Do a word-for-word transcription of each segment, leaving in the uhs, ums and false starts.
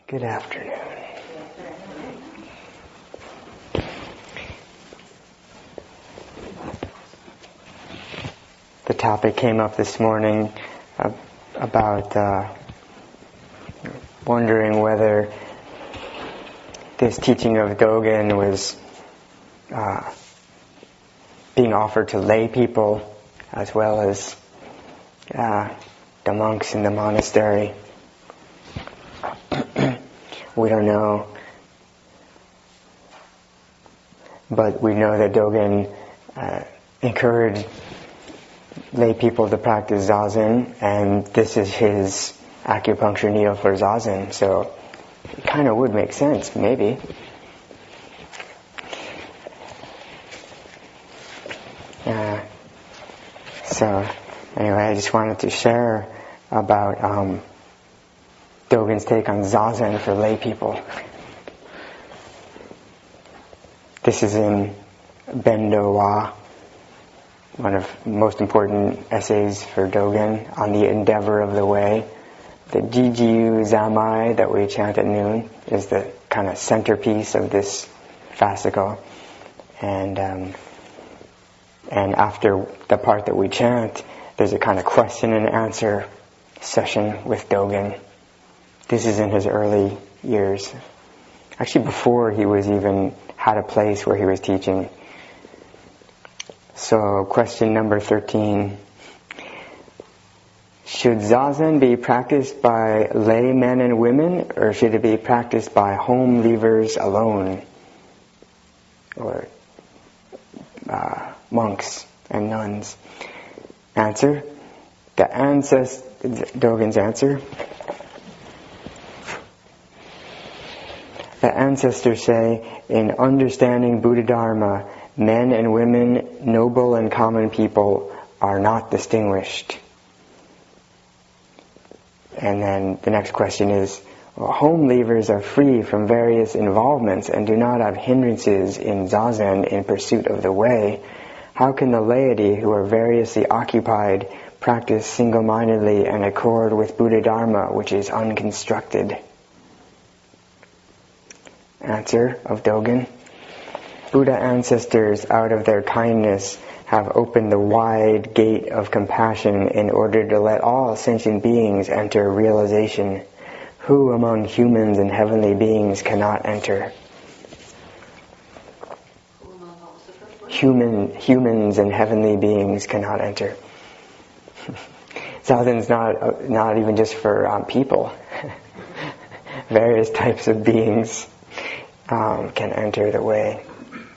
Good afternoon. The topic came up this morning uh, about uh, wondering whether this teaching of Dogen was uh, being offered to lay people as well as uh, the monks in the monastery. We don't know, but we know that Dogen uh, encouraged lay people to practice Zazen, and this is his acupuncture needle for Zazen, so it kind of would make sense, maybe. Uh, so, anyway, I just wanted to share about um, Dogen's take on Zazen for lay people. This is in Bendo Wa, one of the most important essays for Dogen on the endeavor of the way. The Jijiu Zamai that we chant at noon is the kind of centerpiece of this fascicle. And um, and after the part that we chant, there's a kind of question and answer session with Dogen. This is in his early years. Actually, before he was even had a place where he was teaching. So, question number thirteen. Should Zazen be practiced by lay men and women, or should it be practiced by home leavers alone? Or uh, monks and nuns? Answer. The ancest- Dogen's answer. The ancestors say, in understanding Buddha Dharma, men and women, noble and common people, are not distinguished. And then the next question is, well, home leavers are free from various involvements and do not have hindrances in Zazen in pursuit of the way. How can the laity who are variously occupied practice single-mindedly and accord with Buddha Dharma, which is unconstructed? Answer of Dogen. Buddha ancestors, out of their kindness, have opened the wide gate of compassion in order to let all sentient beings enter realization. Who among humans and heavenly beings cannot enter? Human, humans and heavenly beings cannot enter. Zazen's not not even just for um, people. Various types of beings um, can enter the way.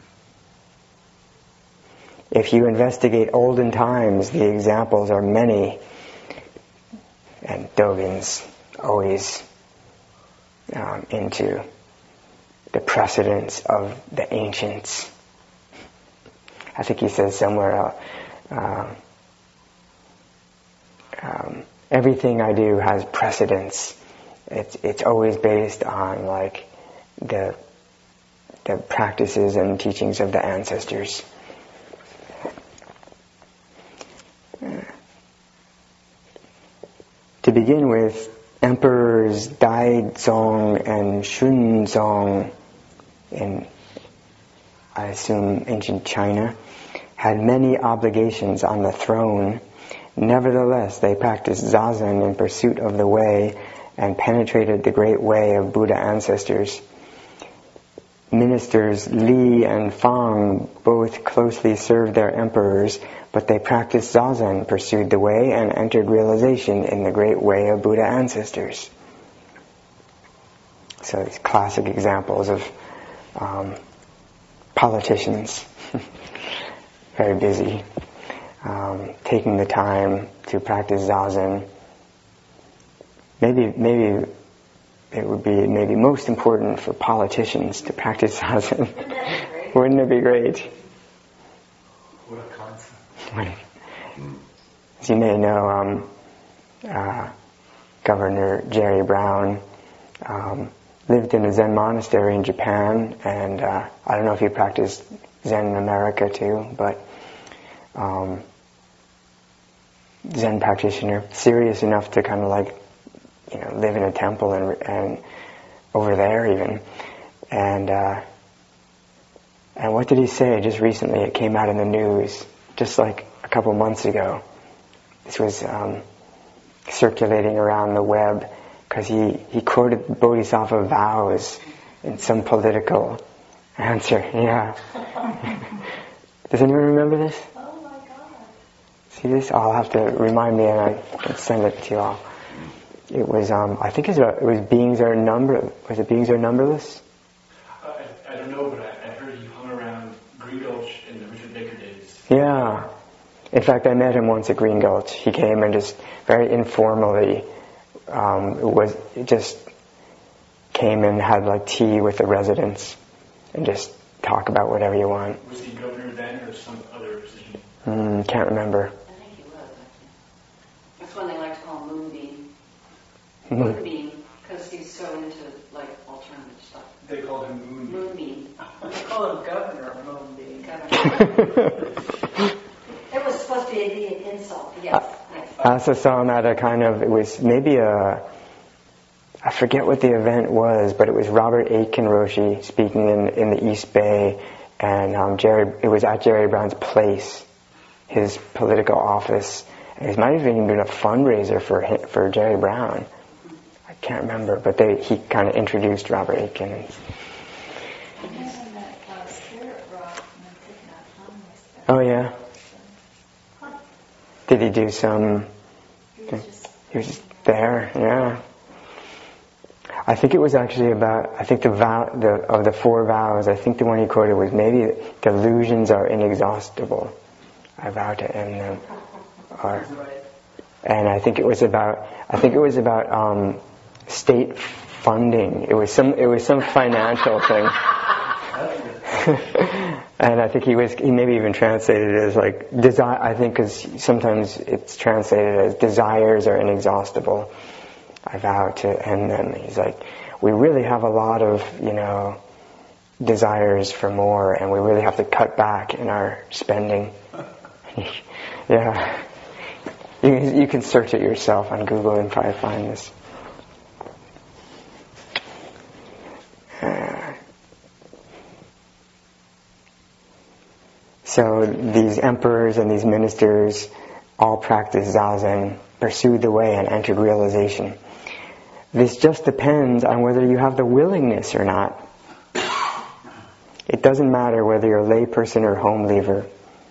If you investigate olden times, the examples are many, and Dogen's always um, into the precedents of the ancients. I think he says somewhere, uh, uh, um, everything I do has precedence. It's it's always based on like the the practices and teachings of the ancestors. To begin with, emperors Daizong and Shunzong in, I assume, ancient China, had many obligations on the throne. Nevertheless, they practiced Zazen in pursuit of the way and penetrated the great way of Buddha ancestors. Ministers Li and Fang both closely served their emperors, but they practiced Zazen, pursued the way, and entered realization in the great way of Buddha ancestors. So these classic examples of um, politicians, very busy, um, taking the time to practice Zazen. Maybe, maybe it would be maybe most important for politicians to practice Zazen. Wouldn't it be great? What a concept. As you may know, um, uh, Governor Jerry Brown um, lived in a Zen monastery in Japan, and uh, I don't know if he practiced Zen in America too, but um, Zen practitioner, serious enough to kind of like, you know, live in a temple and, and over there even. And uh, and what did he say? Just recently it came out in the news, just like a couple months ago. This was um, circulating around the web because he, he quoted Bodhisattva vows in some political answer. Yeah. Does anyone remember this? Oh my God. See this? I'll have to remind me and I can send it to you all. It was, um, I think it was, it was beings are number. Was it beings are numberless? Uh, I, I don't know, but I, I heard he hung around Green Gulch in the Richard Baker days. Yeah. In fact, I met him once at Green Gulch. He came and just very informally um, was just came and had like tea with the residents and just talk about whatever you want. Was he governor then or some other position? Mm, can't remember. I think he was, actually. That's one they like to call Moonbeam. Moon. Moonbeam, because he's so into, like, alternative stuff. They called him Moon. Moonbeam. They call him Governor Moonbeam. Governor. It was supposed to be an insult, yes. yes. I also saw him at a kind of, it was maybe a, I forget what the event was, but it was Robert Aitken Roshi speaking in, in the East Bay, and um, Jerry, it was at Jerry Brown's place, his political office. And it might have even been a fundraiser for him, for Jerry Brown. I can't remember, but they, he kind of introduced Robert Aitken. And, oh yeah. Did he do some? He was just there, yeah. I think it was actually about. I think the vow, the of the four vows. I think the one he quoted was maybe delusions are inexhaustible. I vow to end them. Or, and I think it was about. I think it was about um, state funding. It was some. It was some financial thing. And I think he was, he maybe even translated it as like, desire, I think because sometimes it's translated as desires are inexhaustible. I vow to end them. He's like, we really have a lot of, you know, desires for more and we really have to cut back in our spending. Yeah. You, you can search it yourself on Google and probably find this. Uh, So these emperors and these ministers all practiced Zazen, pursued the way and entered realization. This just depends on whether you have the willingness or not. It doesn't matter whether you're a layperson or home leaver.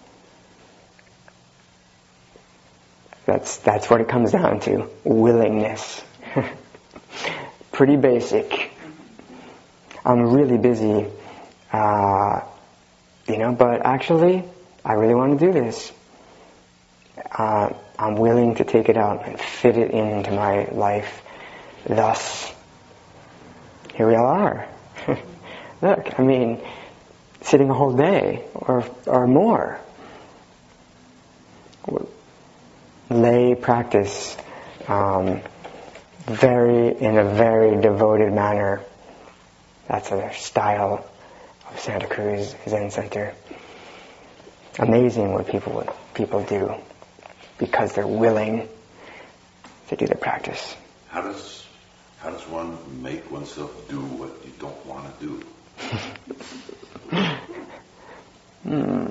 That's, that's what it comes down to. Willingness. Pretty basic. I'm really busy. Uh, You know, but actually, I really want to do this. Uh, I'm willing to take it up and fit it into my life. Thus, here we all are. Look, I mean, sitting a whole day or or more. Lay practice, um, very in a very devoted manner. That's a style of Santa Cruz Zen Center. Amazing what people people do because they're willing to do the practice. How does how does one make oneself do what you don't want to do? hmm.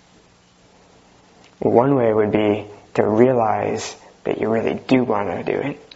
Well, one way would be to realize that you really do want to do it.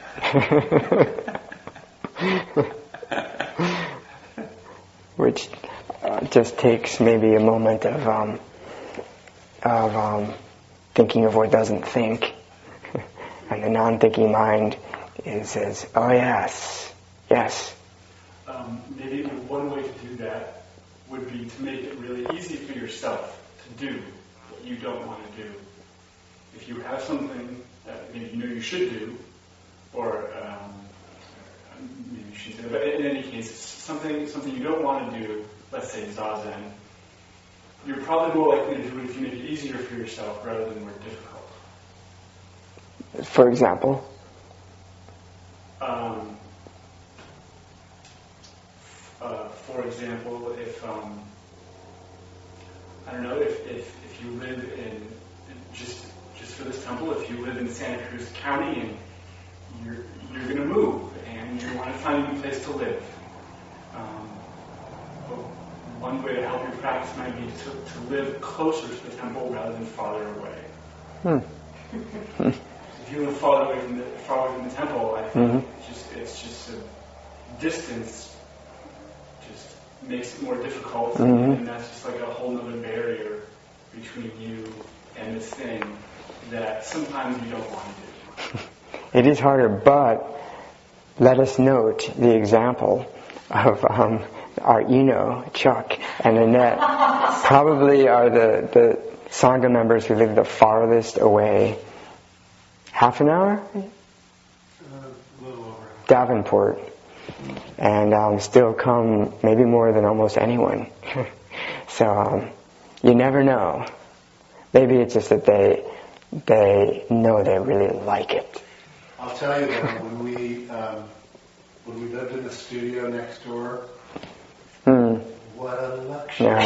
Which uh, just takes maybe a moment of um, of um, thinking of what doesn't think, and the non-thinking mind is says, "Oh yes, yes." Um, maybe one way to do that would be to make it really easy for yourself to do what you don't want to do. If you have something that maybe you know you should do, or um, maybe you shouldn't, but in any case, something something you don't want to do. Let's say Zazen, you're probably more likely to do it if you make it easier for yourself rather than more difficult. For example? Um, uh, for example, if, um, I don't know, if, if, if you live in, just just for this temple, if you live in Santa Cruz County and you're, you're going to move and you want to find a new place to live, Um, one way to help your practice might be to, to live closer to the temple rather than farther away. Hmm. If you live far away from the far away from the temple, I think Mm-hmm. it's just it's just a distance just makes it more difficult, Mm-hmm. and that's just like a whole other barrier between you and this thing that sometimes you don't want to do. It is harder, but let us note the example of um, our Eno, Chuck, and Annette probably are the, the Sangha members who live the farthest away. Half an hour? Uh, a little over. Davenport. And um, still come maybe more than almost anyone. So um, you never know. Maybe it's just that they they know they really like it. I'll tell you though, when we um, when we lived in the studio next door, Mm. what a luxury! No.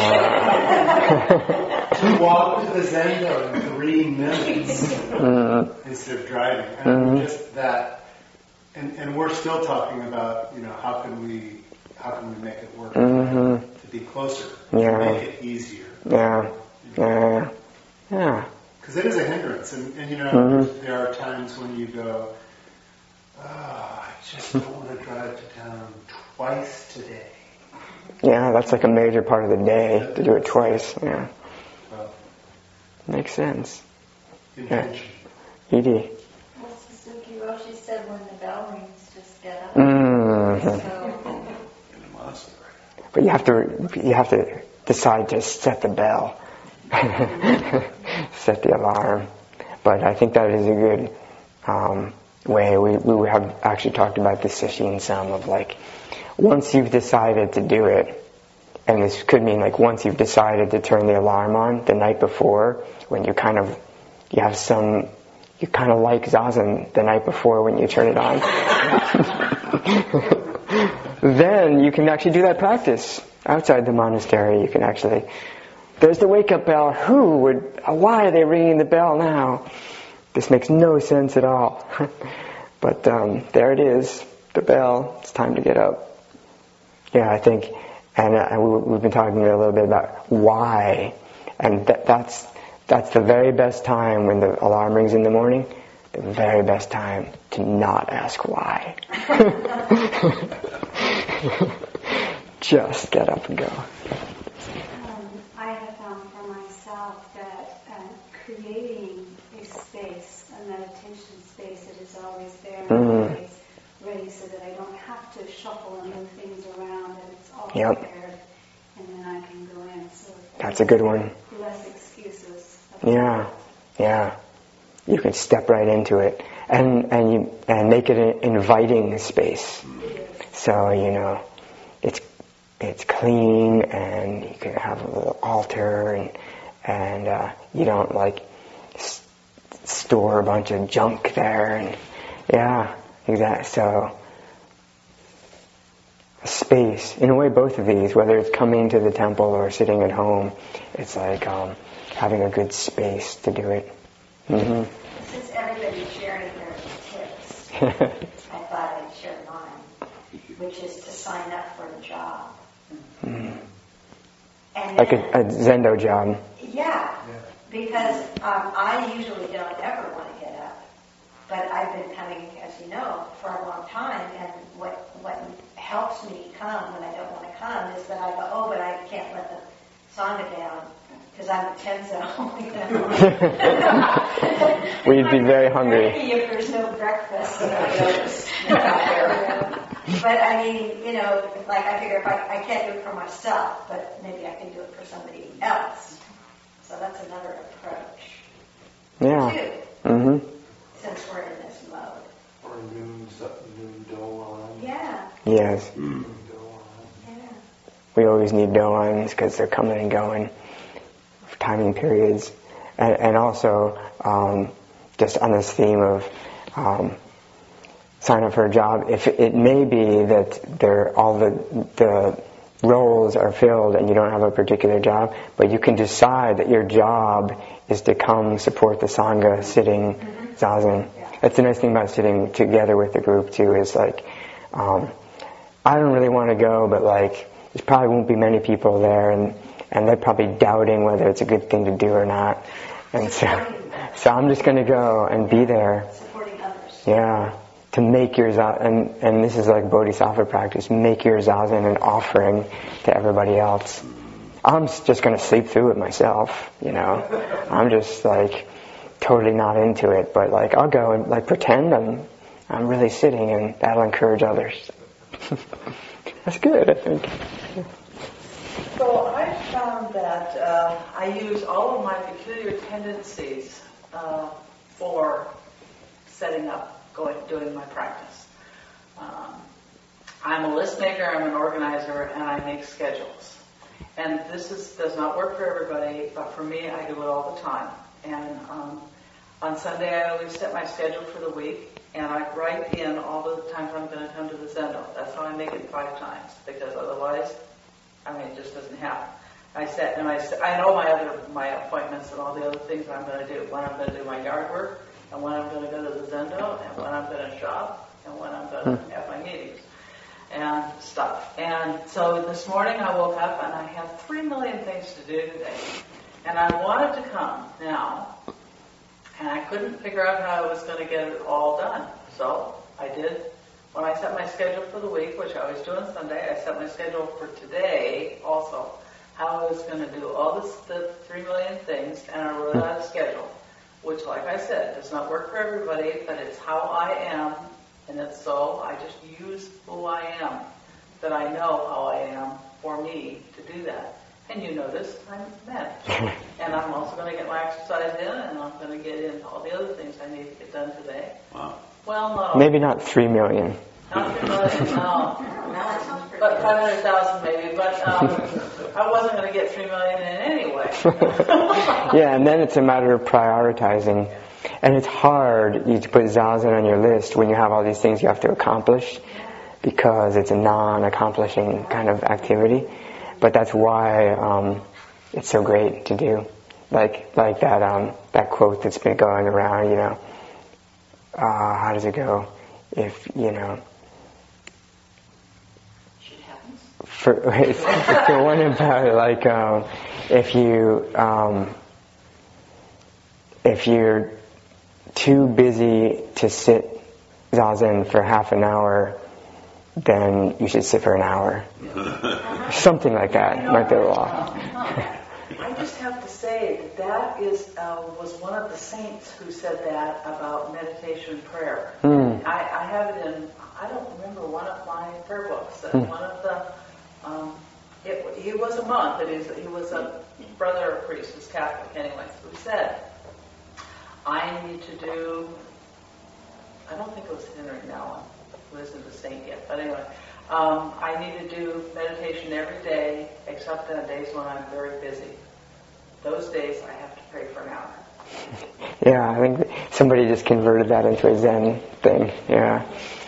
To walk to the Zendo in three minutes Mm. instead of driving, and Mhm. just that. And, and we're still talking about, you know, how can we how can we make it work Mhm. to be closer, Yeah. to make it easier. Yeah. Yeah. Yeah. Because it is a hindrance, and, and you know, Mhm. there are times when you go, oh, I just don't want to drive to town twice today. Yeah, that's like a major part of the day to do it twice. Yeah. Well, Makes sense. intention. Edie. Well, Suzuki Roshi said when the bell rings, just get up. Mm. So, In the monastery. But you have to you have to decide to set the bell. Set the alarm. But I think that is a good um, way. We we have actually talked about this session some of like once you've decided to do it, and this could mean like once you've decided to turn the alarm on the night before, when you kind of you have some you kind of like zazen the night before when you turn it on. Then you can actually do that practice outside the monastery. You can actually, there's the wake-up bell. Who would, why are they ringing the bell now? This makes no sense at all. But um, there it is, the bell. It's time to get up. Yeah, I think, and uh, we, we've been talking a little bit about why, and that, that's that's the very best time when the alarm rings in the morning. The very best time to not ask why. Just get up and go. Um, I have found for myself that uh, creating a space, a meditation space that is always there, Mm. always ready, so that I don't have to shuffle and move things around, and it's all Yep. prepared, and then I can go in. So That's a good one. less excuses. Yeah, yeah. You can step right into it, and and you and make it an inviting space. So you know, it's it's clean, and you can have a little altar, and and uh, you don't like s- store a bunch of junk there, and yeah, exactly. So a space, in a way, both of these, whether it's coming to the temple or sitting at home, it's like um, having a good space to do it. Mm-hmm. since everybody's sharing their tips, I thought I'd share mine, which is to sign up for a job. Mm. And Like a, then- a Zendo job. Yeah, because um, I usually don't ever want to get up. But I've been coming, as you know, for a long time, and what what helps me come when I don't want to come is that I go, oh, but I can't let the Sangha down because I'm a ten zone. We'd be very hungry. If there's no breakfast, you know, but I mean, you know, like I figure if I, I can't do it for myself, but maybe I can do it for somebody else. So that's another approach. Yeah. Too, Mm-hmm. since we're in this mode. Or noon, noon doan. Yeah, Yes. Noon doan. yeah. We always need doans because they're coming and going for timing periods. And, and also, um, just on this theme of um, sign up for a job, if it, it may be that there all the the roles are filled and you don't have a particular job, but you can decide that your job is to come support the Sangha sitting zazen. Yeah. That's the nice thing about sitting together with the group too, is like um, I don't really want to go, but like, there probably won't be many people there, and, and they're probably doubting whether it's a good thing to do or not. And so, so I'm just going to go and be there. Supporting others. Yeah. To make your zazen, and, and this is like bodhisattva practice, make your zazen an offering to everybody else. I'm just going to sleep through it myself, you know. I'm just like totally not into it, but like I'll go and like pretend I'm I'm really sitting, and that'll encourage others. That's good, I think. So I found that uh, I use all of my peculiar tendencies uh, for setting up, going, doing my practice. Um, I'm a list maker, I'm an organizer, and I make schedules. And this is, does not work for everybody, but for me, I do it all the time. And um, on Sunday, I always set my schedule for the week, and I write in all the times I'm going to come to the Zendo. That's how I make it five times, because otherwise, I mean, it just doesn't happen. I set, and I, I know my other, my appointments and all the other things I'm going to do. When I'm going to do my yard work, and when I'm going to go to the Zendo, and when I'm going to shop, and when I'm going to have my meetings and stuff. And so this morning I woke up and I had three million things to do today. And I wanted to come now, and I couldn't figure out how I was going to get it all done. So I did, when I set my schedule for the week, which I always do on Sunday, I set my schedule for today also, how I was going to do all this, the three million things, and I wrote out a schedule, which, like I said, does not work for everybody, but it's how I am. And it's so, I just use who I am, that I know how I am for me to do that. And you notice I'm met. And I'm also going to get my exercise in, and I'm going to get in all the other things I need to get done today. Wow. Well, not all. Maybe not three million. Not three million, no. But five hundred thousand maybe, but um, I wasn't going to get three million in anyway. Yeah, and then it's a matter of prioritizing. And it's hard you to put zazen on your list when you have all these things you have to accomplish, because it's a non-accomplishing kind of activity. But that's why um, it's so great to do. Like like that um, that quote that's been going around, you know. Uh, how does it go? If, you know... Shit happens. For, it's, it's the one about it, like um, if you... Um, if you're too busy to sit zazen for half an hour, then you should sit for an hour. Something like that. Might be a little off. I just have to say that that is, uh, was one of the saints who said that about meditation and prayer. Mm. I, I have it in, I don't remember, one of my prayer books. That Mm. one of the, um, it, he was a monk, but he's, he was a brother or priest, he was Catholic anyway, who said, I need to do, I don't think it was Henry Nouwen, who isn't a saint yet, but anyway, um, I need to do meditation every day, except on days when I'm very busy. Those days I have to pray for an hour. Yeah, I think somebody just converted that into a Zen thing, yeah.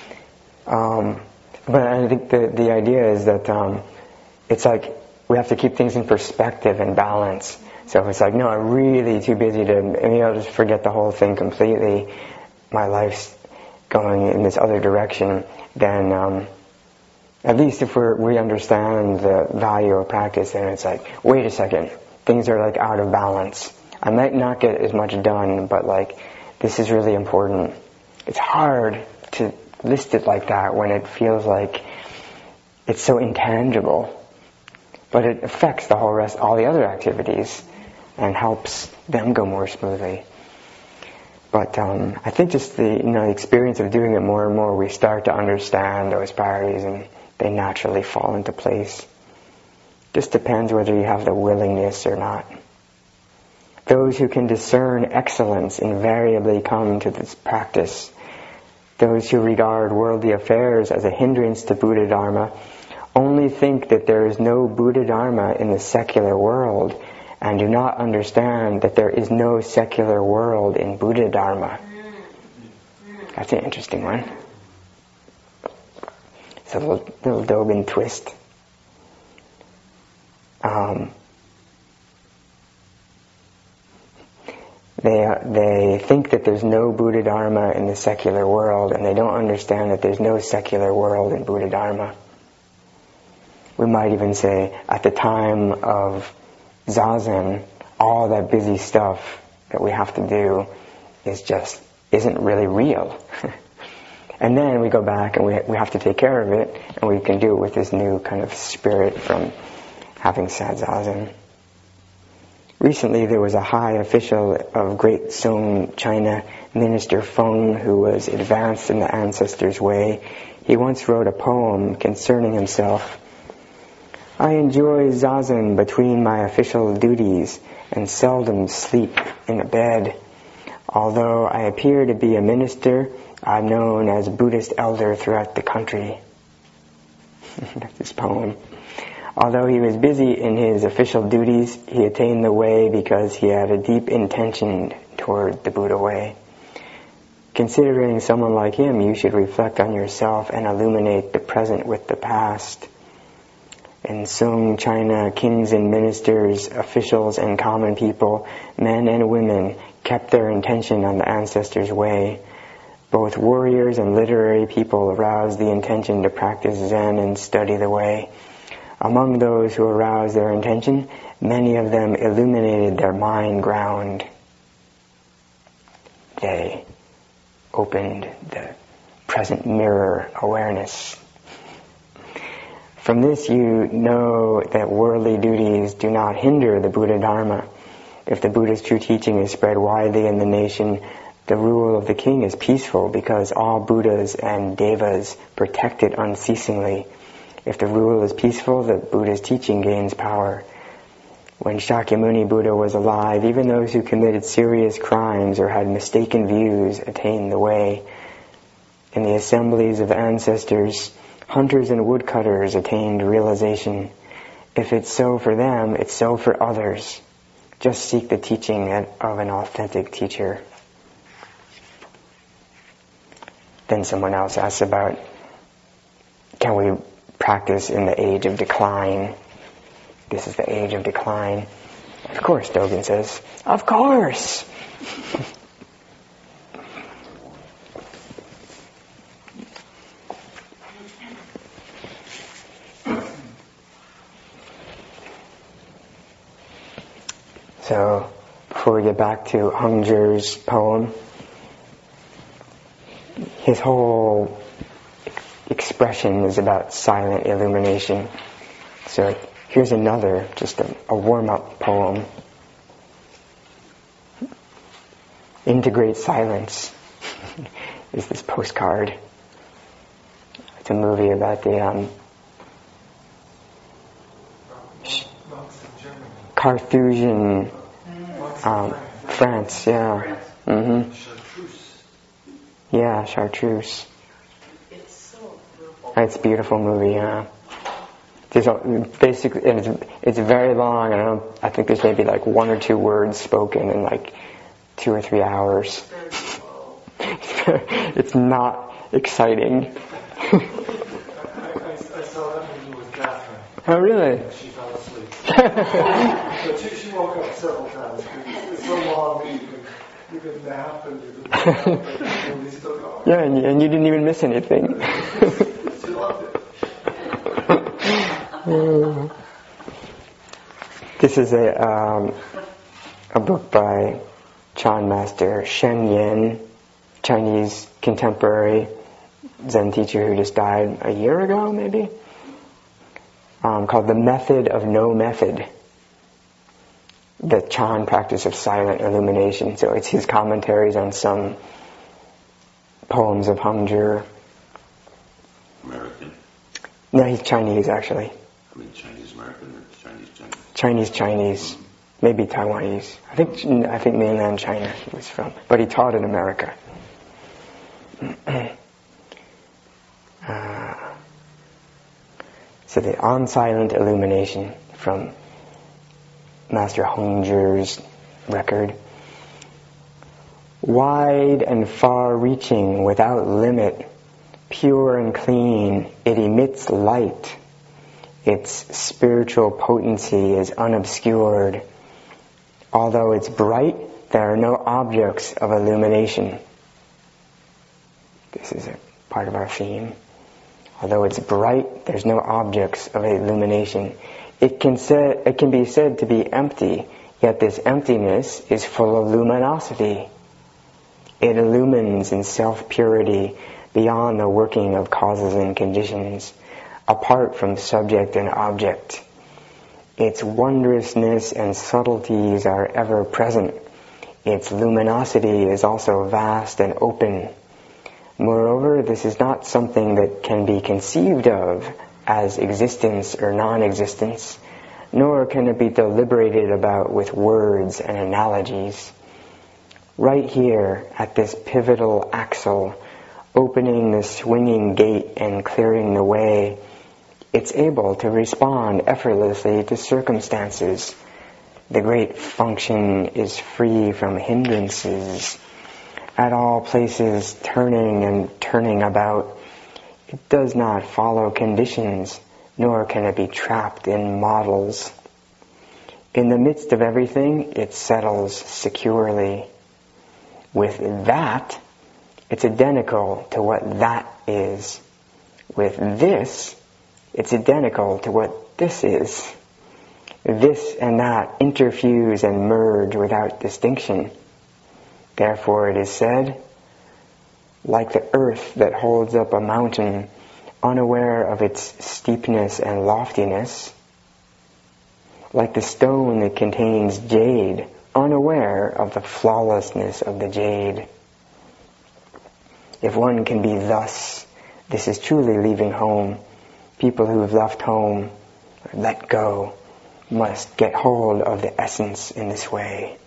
Um, but I think the, the idea is that um, it's like we have to keep things in perspective and balance. So if it's like, no, I'm really too busy to, maybe I'll just forget the whole thing completely, my life's going in this other direction, then um, at least if we're, we understand the value of practice, then it's like, wait a second, things are like out of balance. I might not get as much done, but like, this is really important. It's hard to list it like that when it feels like it's so intangible, but it affects the whole rest, all the other activities, and helps them go more smoothly. But um, I think just the, you know, the experience of doing it more and more, we start to understand those priorities, and they naturally fall into place. Just depends whether you have the willingness or not. Those who can discern excellence invariably come to this practice. Those who regard worldly affairs as a hindrance to Buddha Dharma only think that there is no Buddha Dharma in the secular world, and do not understand that there is no secular world in Buddha Dharma. That's an interesting one. It's a little, little Dogen twist. Um, they uh, they think that there's no Buddha Dharma in the secular world, and they don't understand that there's no secular world in Buddha Dharma. We might even say at the time of Zazen, all that busy stuff that we have to do is just, isn't really real. And then we go back and we, we have to take care of it, and we can do it with this new kind of spirit from having sat Zazen. Recently there was a high official of Great Song China, Minister Feng, who was advanced in the ancestors' way. He once wrote a poem concerning himself. I enjoy Zazen between my official duties and seldom sleep in a bed. Although I appear to be a minister, I'm known as Buddhist elder throughout the country. That's his poem. Although he was busy in his official duties, he attained the way because he had a deep intention toward the Buddha way. Considering someone like him, you should reflect on yourself and illuminate the present with the past. In Song China, kings and ministers, officials and common people, men and women, kept their intention on the ancestors' way. Both warriors and literary people aroused the intention to practice Zen and study the way. Among those who aroused their intention, many of them illuminated their mind ground. They opened the present mirror awareness. From this you know that worldly duties do not hinder the Buddha Dharma. If the Buddha's true teaching is spread widely in the nation, the rule of the king is peaceful because all Buddhas and Devas protect it unceasingly. If the rule is peaceful, the Buddha's teaching gains power. When Shakyamuni Buddha was alive, even those who committed serious crimes or had mistaken views attained the way. In the assemblies of ancestors, hunters and woodcutters attained realization. If it's so for them, it's so for others. Just seek the teaching of an authentic teacher. Then someone else asks about, can we practice in the age of decline? This is the age of decline. Of course, Dogen says, of course! So, before we get back to Heng Zhi's poem, his whole expression is about silent illumination. So here's another, just a, a warm-up poem. Integrate Silence is this postcard. It's a movie about the um, Carthusian um, France, yeah. Mm-hmm. Yeah, Chartreuse. It's so beautiful. It's a beautiful movie, yeah. There's a, basically, and it's, it's very long, and I, don't, I think there's maybe like one or two words spoken in like two or three hours. It's not exciting. I, I, I saw that movie with Catherine. Oh, really? She fell asleep. But she, she woke up several times. It's so long that you can, you can nap and you can wake up and the movie's still going. Yeah, and you, and you didn't even miss anything. She loved it. Mm. This is a um, a book by Chan Master Shen Yen, Chinese contemporary Zen teacher who just died a year ago, maybe, um, called The Method of No Method, the Chan practice of silent illumination. So it's his commentaries on some poems of Heng Zhi. American? No, he's Chinese, actually. I mean Chinese American or Chinese Chinese? Chinese Chinese, maybe Taiwanese. I think I think mainland China he was from, but he taught in America. uh, so the On Silent Illumination from Master Heng Zhi's record. Wide and far-reaching, without limit, pure and clean, it emits light. Its spiritual potency is unobscured. Although it's bright, there are no objects of illumination. This is a part of our theme. Although it's bright, there's no objects of illumination. It can, say, it can be said to be empty, yet this emptiness is full of luminosity. It illumines in self-purity beyond the working of causes and conditions, apart from subject and object. Its wondrousness and subtleties are ever present. Its luminosity is also vast and open. Moreover, this is not something that can be conceived of as existence or non-existence, nor can it be deliberated about with words and analogies. Right here, at this pivotal axle, opening the swinging gate and clearing the way, it's able to respond effortlessly to circumstances. The great function is free from hindrances. At all places, turning and turning about, it does not follow conditions, nor can it be trapped in models. In the midst of everything, it settles securely. With that, it's identical to what that is. With this, it's identical to what this is. This and that interfuse and merge without distinction. Therefore it is said, like the earth that holds up a mountain, unaware of its steepness and loftiness, like the stone that contains jade, unaware of the flawlessness of the jade. If one can be thus, this is truly leaving home. People who have left home, or let go, must get hold of the essence in this way.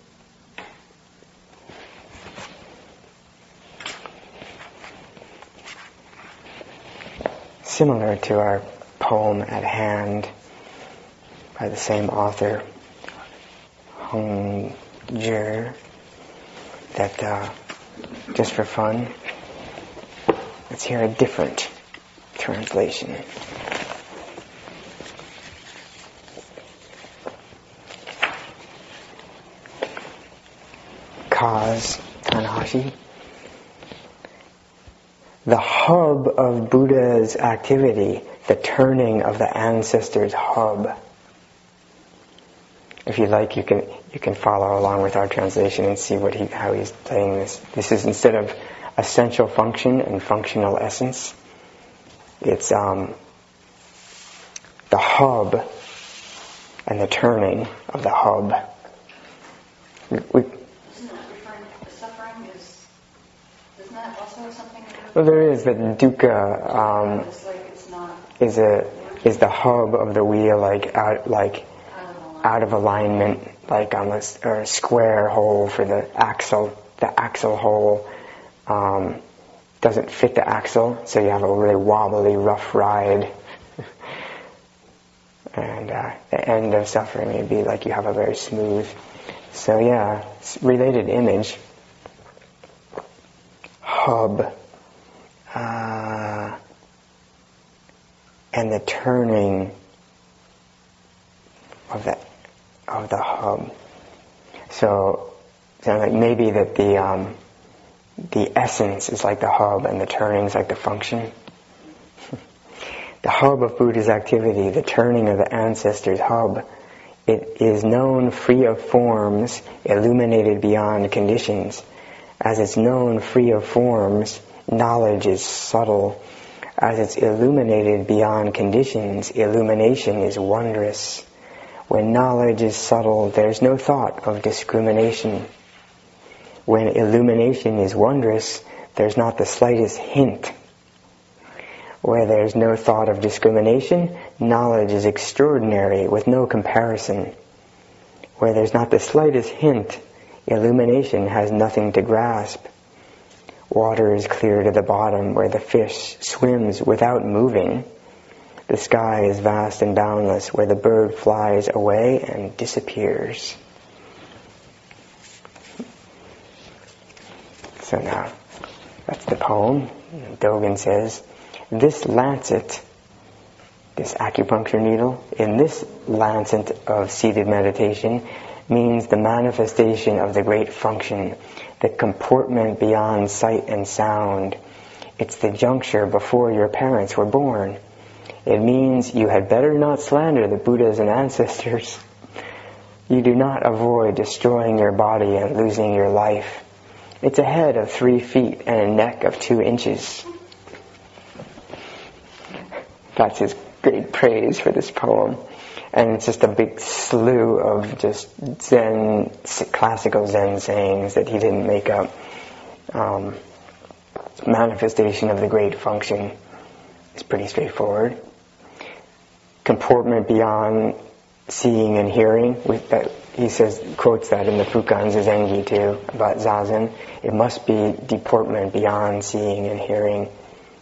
Similar to our poem at hand by the same author, Hong Jie, that uh, just for fun, let's hear a different translation. Kaz Tanahashi. The hub of Buddha's activity, the turning of the ancestors' hub. If you like, you can you can follow along with our translation and see what he how he's playing this. This is instead of essential function and functional essence, it's um, the hub and the turning of the hub. We, we, Isn't that referring to the suffering? Is isn't that also something? Well, there is that dukkha um, It's like it's not is a is the hub of the wheel, like out like out of alignment, like on this or a square hole for the axle. The axle hole um, doesn't fit the axle, so you have a really wobbly, rough ride. And uh, the end of suffering would be like you have a very smooth. So yeah, related image. Hub. Uh, and the turning of the of the hub. So, so like maybe that the um, the essence is like the hub and the turning is like the function. The hub of Buddha's activity, the turning of the ancestors' hub, it is known free of forms, illuminated beyond conditions. As it's known free of forms, knowledge is subtle. As it's illuminated beyond conditions, illumination is wondrous. When knowledge is subtle, there's no thought of discrimination. When illumination is wondrous, there's not the slightest hint. Where there's no thought of discrimination, knowledge is extraordinary with no comparison. Where there's not the slightest hint, illumination has nothing to grasp. Water is clear to the bottom where the fish swims without moving. The sky is vast and boundless where the bird flies away and disappears. So now, that's the poem. Dogen says, this lancet, this acupuncture needle, in this lancet of seated meditation means the manifestation of the great function, the comportment beyond sight and sound. It's the juncture before your parents were born. It means you had better not slander the Buddhas and ancestors. You do not avoid destroying your body and losing your life. It's a head of three feet and a neck of two inches. That's his great praise for this poem. And it's just a big slew of just Zen, classical Zen sayings that he didn't make up. Um, manifestation of the great function is pretty straightforward. Comportment beyond seeing and hearing. With that, he says, quotes that in the Fukan Zazengi too, about Zazen. It must be deportment beyond seeing and hearing.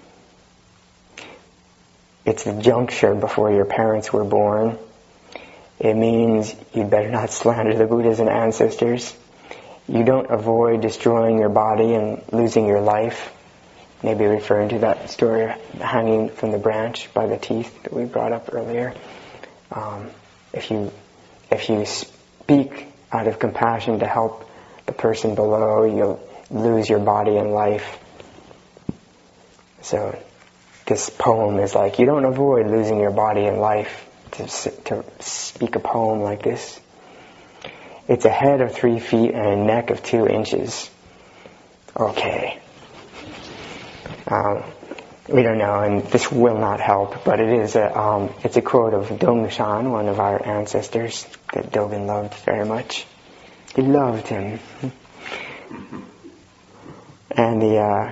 It's the juncture before your parents were born. It means you'd better not slander the Buddhas and ancestors. You don't avoid destroying your body and losing your life. Maybe referring to that story hanging from the branch by the teeth that we brought up earlier. Um, if you if you speak out of compassion to help the person below, you'll lose your body and life. So this poem is like, you don't avoid losing your body and life to, to speak a poem like this. It's a head of three feet and a neck of two inches. Okay. Um, we don't know, and this will not help, but it is a, um, it's a quote of Dongshan, one of our ancestors that Dogen loved very much. He loved him. And the, uh,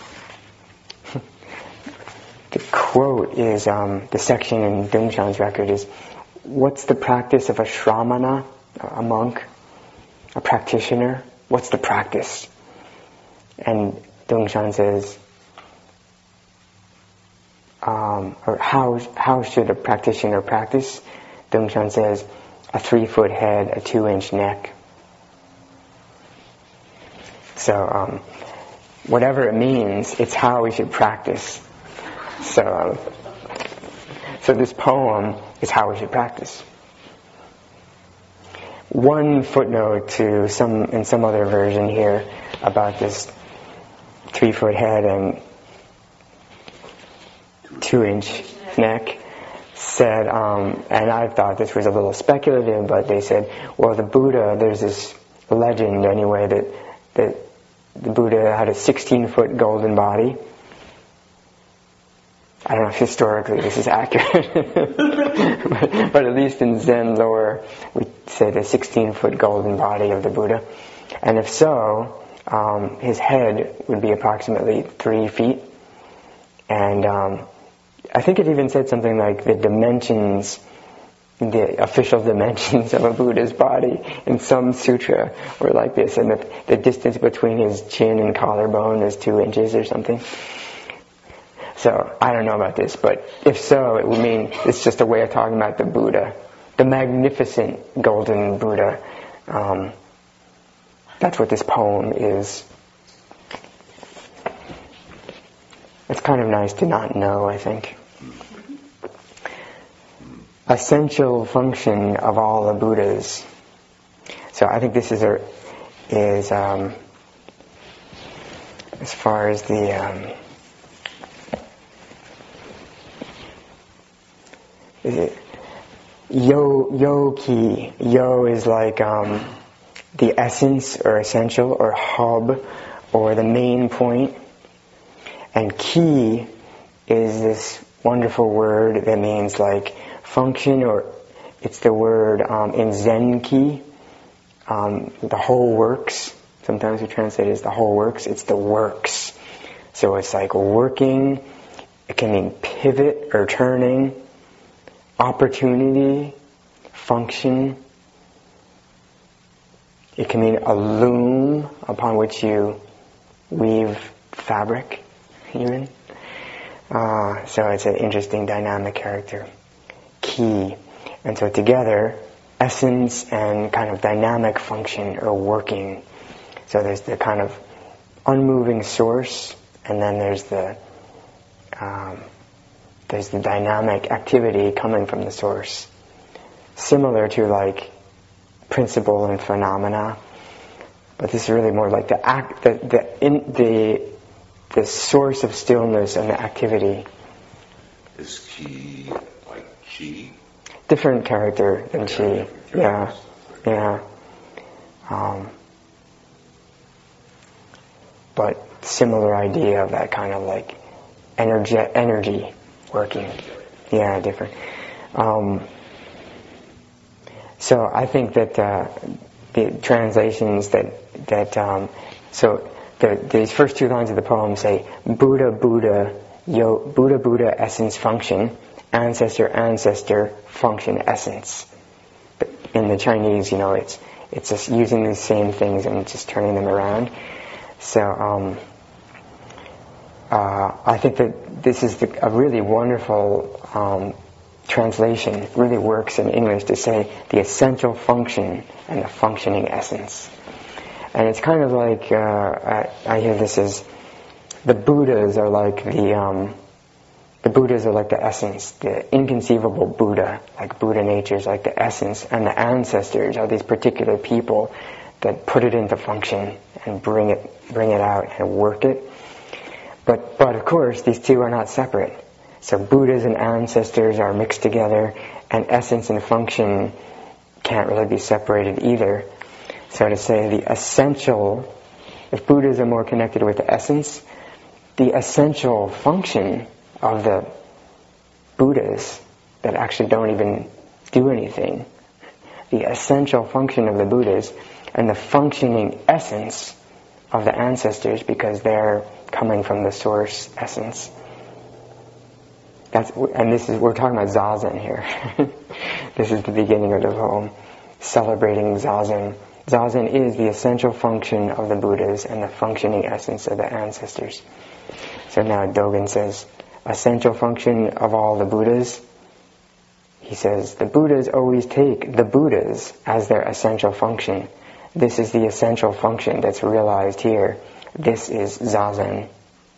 the quote is, um, the section in Dongshan's record is, what's the practice of a shramana, a monk, a practitioner? What's the practice? And Dongshan says, um, or how how should a practitioner practice? Dongshan says, a three-foot head, a two-inch neck. So, um, whatever it means, it's how we should practice. So, um, so this poem is how we should practice. One footnote to some in some other version here about this three-foot head and two-inch neck said, um, and I thought this was a little speculative, but they said, well, the Buddha, there's this legend anyway that that the Buddha had a sixteen-foot golden body. I don't know if historically this is accurate, but, but at least in Zen lore, we say the sixteen-foot golden body of the Buddha. And if so, um, his head would be approximately three feet. And um, I think it even said something like the dimensions, the official dimensions of a Buddha's body in some sutra were like this, and the, the distance between his chin and collarbone is two inches or something. So, I don't know about this, but if so, it would mean it's just a way of talking about the Buddha, the magnificent golden Buddha. Um, that's what this poem is. It's kind of nice to not know, I think. Essential function of all the Buddhas. So I think this is a, is um, as far as the um, is it yo yo-ki. Yo is like um, the essence or essential or hub or the main point. And ki is this wonderful word that means like function, or it's the word um, in Zen-ki, um, the whole works. Sometimes we translate it as the whole works. It's the works. So it's like working. It can mean pivot or turning, opportunity, function. It can mean a loom upon which you weave fabric, even. Uh, so it's an interesting dynamic character. Ki. And so together, essence and kind of dynamic function are working. So there's the kind of unmoving source, and then there's the um, there's the dynamic activity coming from the source. Similar to like principle and phenomena, but this is really more like the act, the the in, the the source of stillness and the activity. Is Qi like Qi? Different character than Qi. Yeah, yeah. Um, but similar idea of that kind of like energy, energy working. Yeah, different. Um, so I think that uh, the translations that that um, so the, these first two lines of the poem say Buddha, Buddha, yo, Buddha, Buddha, essence, function, ancestor, ancestor, function, essence. But in the Chinese, you know, it's it's just using these same things and just turning them around. So um, uh, I think that this is the, a really wonderful um, translation. It really works in English to say the essential function and the functioning essence. And it's kind of like, uh, I, I hear this as, the Buddhas are like the, um, the Buddhas are like the essence, the inconceivable Buddha, like Buddha nature is like the essence, and the ancestors are these particular people that put it into function and bring it, bring it out and work it. But, but of course, these two are not separate. So Buddhas and ancestors are mixed together, and essence and function can't really be separated either. So to say the essential, if Buddhas are more connected with the essence, the essential function of the Buddhas that actually don't even do anything, the essential function of the Buddhas and the functioning essence of the ancestors, because they're coming from the source essence. That's, and this is, we're talking about Zazen here. This is the beginning of the poem, celebrating Zazen. Zazen is the essential function of the Buddhas and the functioning essence of the ancestors. So now Dogen says, essential function of all the Buddhas. He says, the Buddhas always take the Buddhas as their essential function. This is the essential function that's realized here. This is Zazen.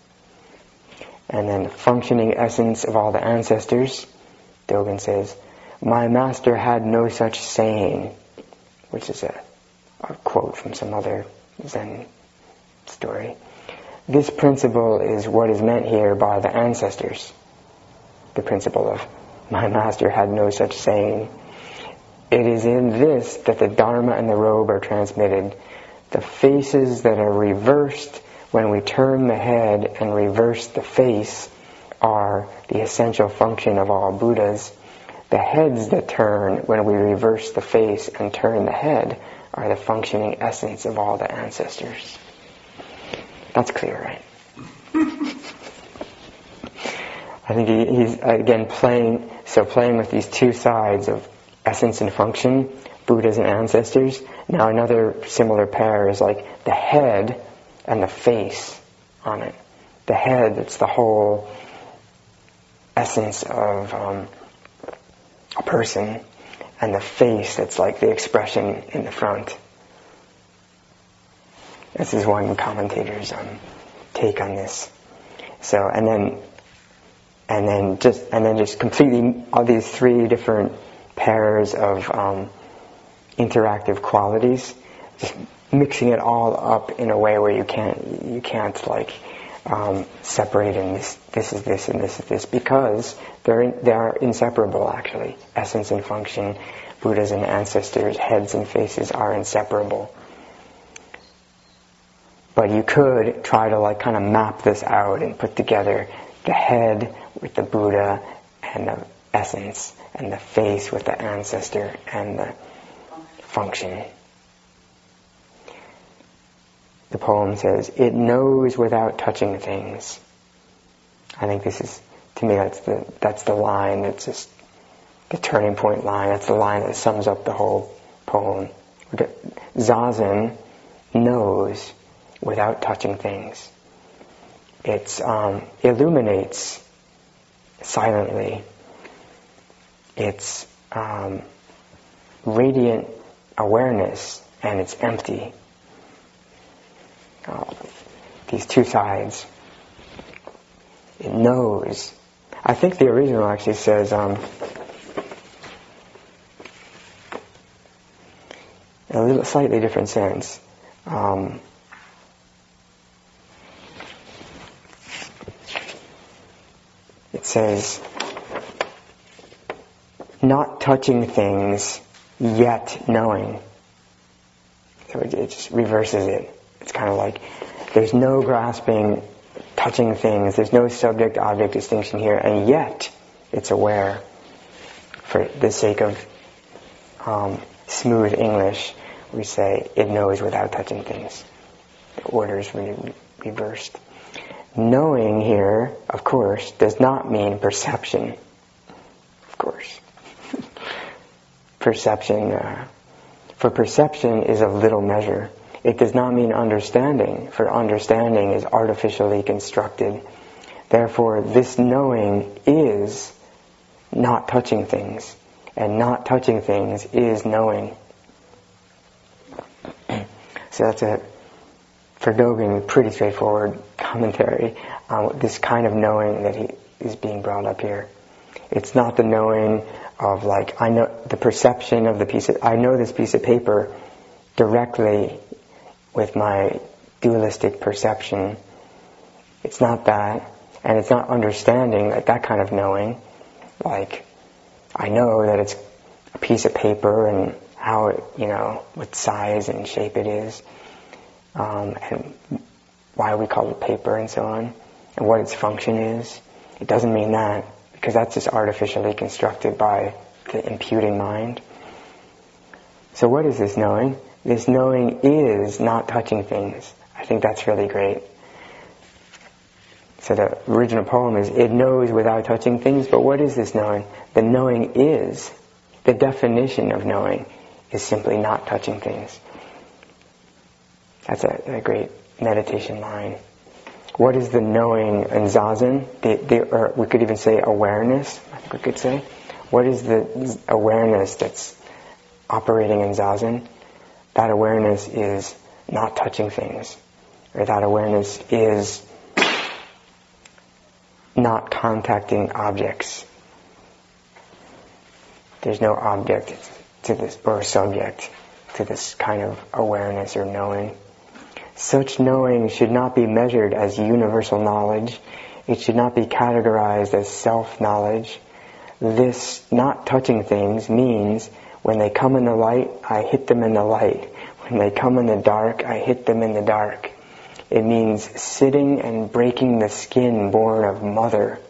And then the functioning essence of all the ancestors, Dogen says, my master had no such saying, which is a, a quote from some other Zen story. This principle is what is meant here by the ancestors. The principle of my master had no such saying. It is in this that the Dharma and the robe are transmitted. The faces that are reversed when we turn the head and reverse the face are the essential function of all Buddhas. The heads that turn when we reverse the face and turn the head are the functioning essence of all the ancestors. That's clear, right? I think he, he's, again, playing, so playing with these two sides of essence and function, Buddhas and ancestors. Now another similar pair is like the head and the face on it. The head, it's the whole essence of um, a person, and the face, that's like the expression in the front. This is one commentator's um, take on this. So, and then, and then just, and then just completely all these three different pairs of um, interactive qualities, just mixing it all up in a way where you can't, you can't like um, separate and this, this is this and this is this, because they're in, they are inseparable actually. Essence and function, Buddhas and ancestors, heads and faces are inseparable. But you could try to like kind of map this out and put together the head with the Buddha and the essence, and the face with the ancestor and the function. The poem says, it knows without touching things. I think this is, to me, that's the that's the line that's just the turning point line. That's the line that sums up the whole poem. Zazen knows without touching things. It um, illuminates silently. It's um, radiant awareness, and it's empty. Oh, these two sides. It knows. I think the original actually says, um, in a little slightly different sense. Um, it says, not touching things, yet knowing. So it, it just reverses it. It's kind of like, there's no grasping, touching things, there's no subject-object distinction here, and yet it's aware. For the sake of um, smooth English, we say it knows without touching things. The order is really reversed. Knowing here, of course, does not mean perception. Of course. Perception, uh, for perception is of little measure. It does not mean understanding, for understanding is artificially constructed. Therefore, this knowing is not touching things, and not touching things is knowing. So that's a, for Dogen, pretty straightforward commentary on this kind of knowing that he is being brought up here. It's not the knowing of like, I know the perception of the piece of, I know this piece of paper directly with my dualistic perception. It's not that, and it's not understanding, like that kind of knowing. Like, I know that it's a piece of paper and how it, you know, what size and shape it is, um, and why we call it paper and so on, and what its function is. It doesn't mean that, because that's just artificially constructed by the imputing mind. So what is this knowing? This knowing is not touching things. I think that's really great. So the original poem is, it knows without touching things, but what is this knowing? The knowing is, the definition of knowing is simply not touching things. That's a, a great meditation line. What is the knowing in Zazen? The, the, or we could even say awareness, I think we could say. What is the awareness that's operating in Zazen? That awareness is not touching things. Or that awareness is not contacting objects. There's no object to this, or subject to this kind of awareness or knowing. Such knowing should not be measured as universal knowledge. It should not be categorized as self-knowledge. This not touching things means when they come in the light, I hit them in the light. When they come in the dark, I hit them in the dark. It means sitting and breaking the skin born of mother.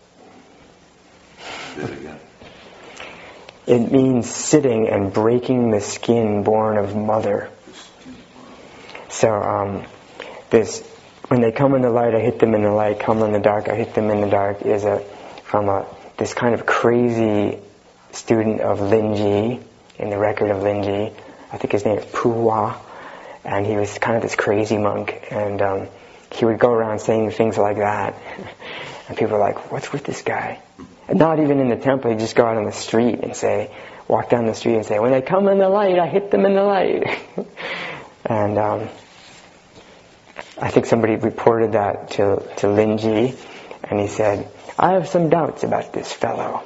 It means sitting and breaking the skin born of mother. So, um, this, when they come in the light, I hit them in the light. Come in the dark, I hit them in the dark. Is a from a this kind of crazy student of Linji in the record of Linji. I think his name is Puwa. And he was kind of this crazy monk, and um, he would go around saying things like that. And people were like, what's with this guy? And not even in the temple, he'd just go out on the street and say, walk down the street and say, when they come in the light, I hit them in the light. And um, I think somebody reported that to, to Linji, and he said, I have some doubts about this fellow.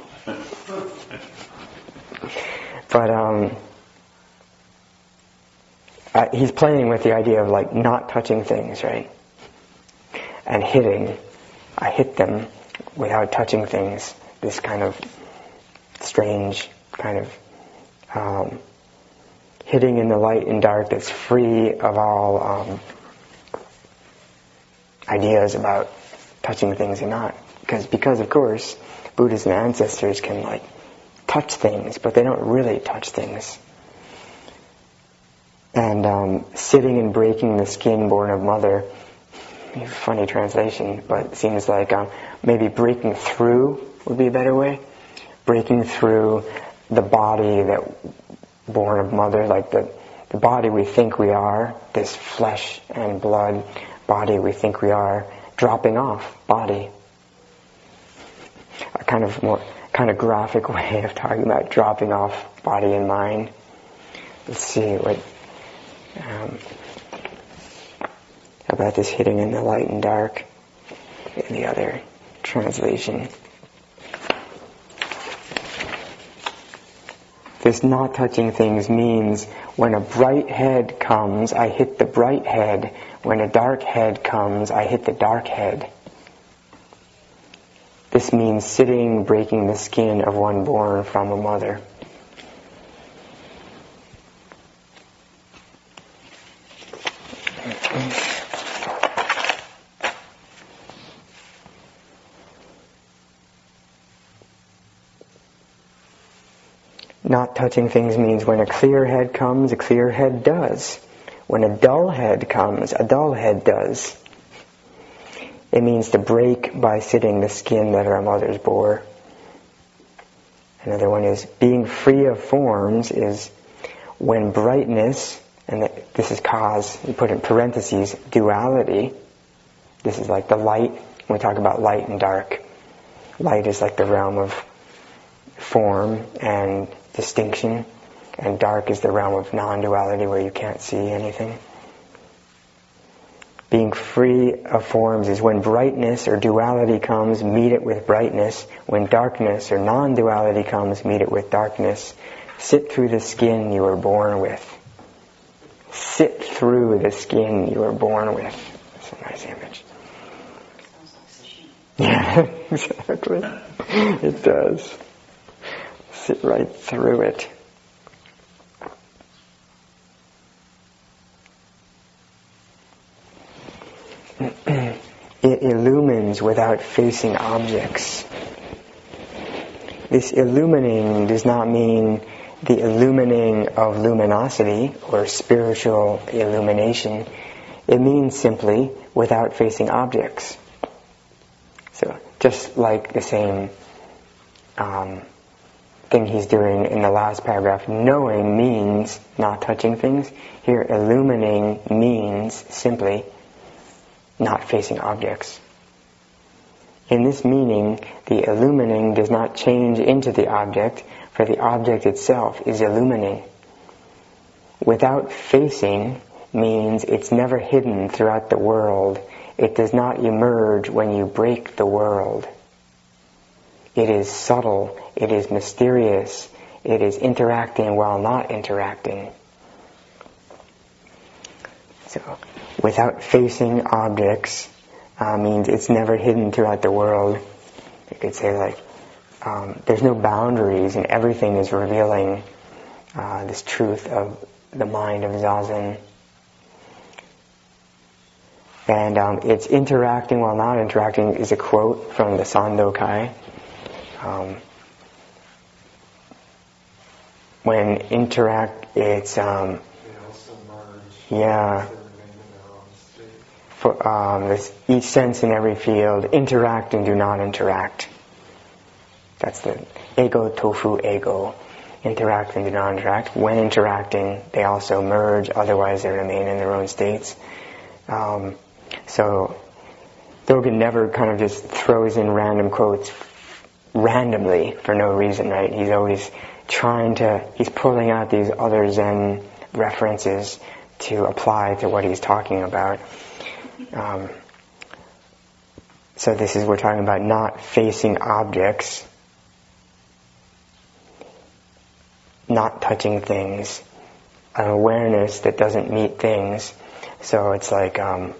But um, uh, he's playing with the idea of like not touching things, right? And hitting. I hit them without touching things. This kind of strange kind of um, hitting in the light and dark that's free of all um, ideas about touching things or not. Because, because of course, Buddhas and ancestors can like touch things, but they don't really touch things. And um, sitting and breaking the skin born of mother, funny translation, but it seems like um, maybe breaking through would be a better way. Breaking through the body that born of mother, like the, the body we think we are, this flesh and blood body we think we are, dropping off body. A kind of more kind of graphic way of talking about dropping off body and mind. Let's see what um, about this hitting in the light and dark in the other translation. This not touching things means when a bright head comes, I hit the bright head. When a dark head comes, I hit the dark head. This means sitting, breaking the skin of one born from a mother. Not touching things means when a clear head comes, a clear head does. When a dull head comes, a dull head does. It means to break by sitting the skin that our mothers bore. Another one is being free of forms is when brightness, and this is cause, you put in parentheses, duality. This is like the light, when we talk about light and dark. Light is like the realm of form and distinction, and dark is the realm of non-duality where you can't see anything. Being free of forms is when brightness or duality comes, meet it with brightness. When darkness or non-duality comes, meet it with darkness. Sit through the skin you were born with. Sit through the skin you were born with. That's a nice image. Yeah, exactly. It does. Sit right through it. It illumines without facing objects. This illumining does not mean the illumining of luminosity or spiritual illumination. It means simply without facing objects. So just like the same um, thing he's doing in the last paragraph, knowing means not touching things. Here, illumining means simply not facing objects. In this meaning, the illumining does not change into the object, for the object itself is illumining. Without facing means it's never hidden throughout the world. It does not emerge when you break the world. It is subtle, it is mysterious, it is interacting while not interacting. So, without facing objects uh, means it's never hidden throughout the world. You could say like, um, there's no boundaries and everything is revealing uh, this truth of the mind of Zazen. And um, it's interacting while not interacting is a quote from the Sandokai. Um, when interact, it's um, yeah. For, um, this each sense in every field, interact and do not interact. That's the ego tofu ego. Interact and do not interact. When interacting, they also merge, otherwise they remain in their own states. Um, so Dogen never kind of just throws in random quotes randomly for no reason, right? He's always trying to, he's pulling out these other Zen references to apply to what he's talking about. Um, so this is, we're talking about not facing objects, not touching things, an awareness that doesn't meet things. So it's like, um,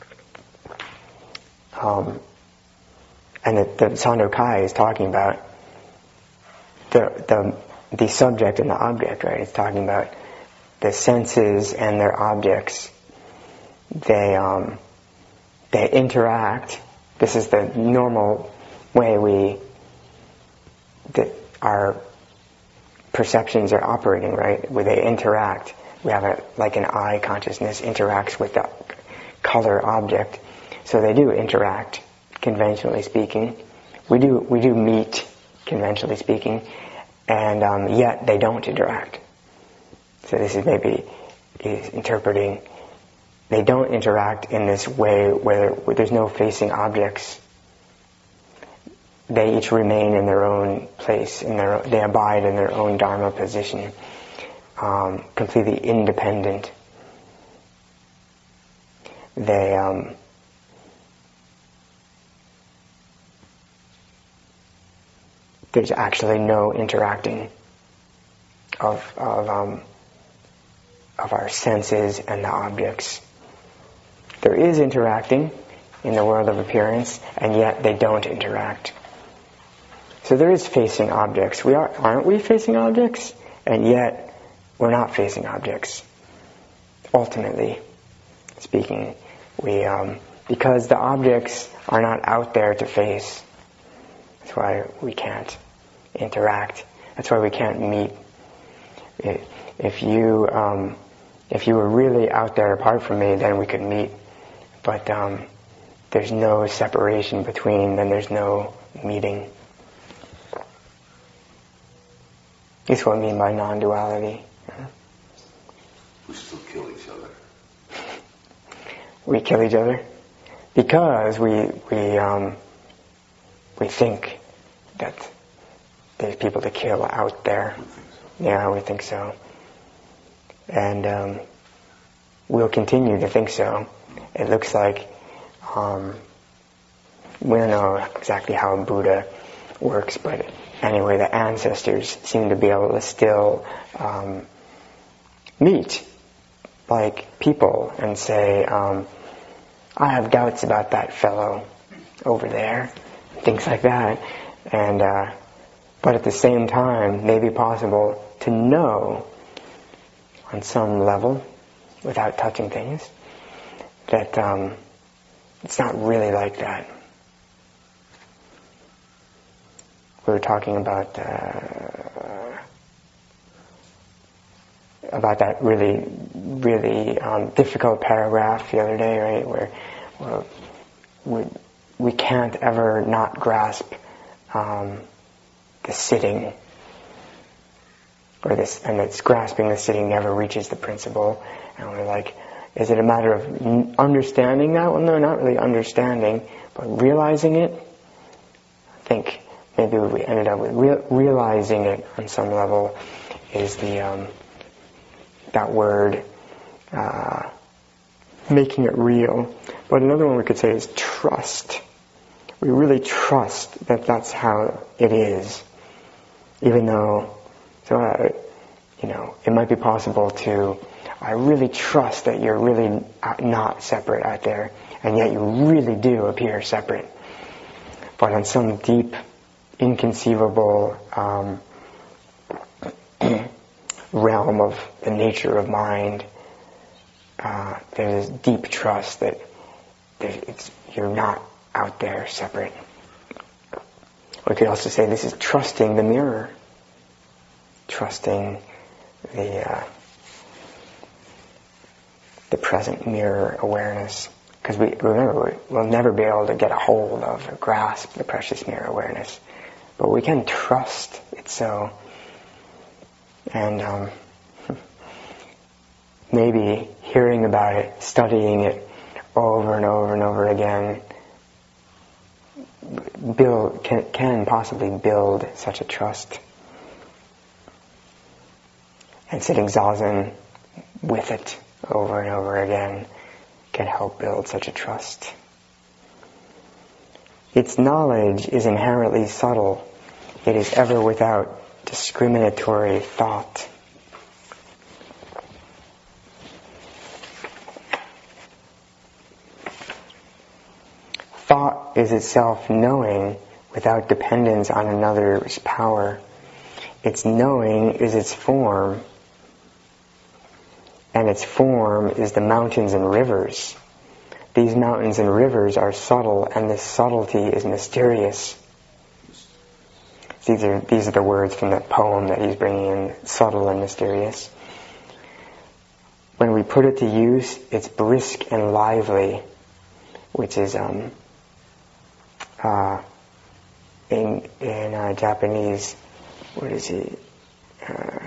um, and the, the Sandokai is talking about the, the, the subject and the object, right? It's talking about the senses and their objects. They, um, they interact. This is the normal way we, that our perceptions are operating, right? Where they interact. We have a, like an eye consciousness interacts with the color object. So they do interact, conventionally speaking. We do, we do meet, conventionally speaking, and um, yet they don't interact. So this is maybe is interpreting, they don't interact in this way where, where there's no facing objects. They each remain in their own place, in their, they abide in their own Dharma position, um, completely independent. They, um, there's actually no interacting of, of, um, of our senses and the objects. There is interacting in the world of appearance, and yet they don't interact. So there is facing objects. We are, aren't we facing objects? And yet, we're not facing objects. Ultimately speaking, we um, because the objects are not out there to face. That's why we can't interact. That's why we can't meet. If you um, if you were really out there apart from me, then we could meet. But um, there's no separation between, then there's no meeting. That's what I mean by non-duality. We still kill each other. We kill each other because we we um, we think that there's people to kill out there. Yeah, we think so, and um, we'll continue to think so. It looks like um, we don't know exactly how Buddha works, but anyway, the ancestors seem to be able to still um, meet like people and say, um, I have doubts about that fellow over there, things like that. And uh, but at the same time, it may be possible to know on some level, without touching things, that um, it's not really like that. We were talking about uh, about that really, really um, difficult paragraph the other day, right? Where, where we we can't ever not grasp um, the sitting, or this, and it's grasping the sitting never reaches the principle. And we're like, is it a matter of understanding that? Well, no, not really understanding, but realizing it. I think maybe we ended up with real, realizing it on some level is the um, that word, uh, making it real. But another one we could say is trust. We really trust that that's how it is, even though, so uh, you know, it might be possible to. I really trust that you're really not separate out there, and yet you really do appear separate. But on some deep, inconceivable um, realm of the nature of mind, uh, there's deep trust that it's, you're not out there separate. We could also say this is trusting the mirror, trusting the uh, the present mirror awareness. Because we remember, we'll never be able to get a hold of or grasp the precious mirror awareness, but we can trust it so. And um, maybe hearing about it, studying it over and over and over again, build can, can possibly build such a trust. And sitting zazen with it over and over again can help build such a trust. Its knowledge is inherently subtle. It is ever without discriminatory thought. Thought is itself knowing without dependence on another's power. Its knowing is its form, and its form is the mountains and rivers. These mountains and rivers are subtle, and this subtlety is mysterious. These are these are the words from that poem that he's bringing in, subtle and mysterious. When we put it to use, it's brisk and lively, which is um, uh, in in uh, Japanese. What is it? Uh,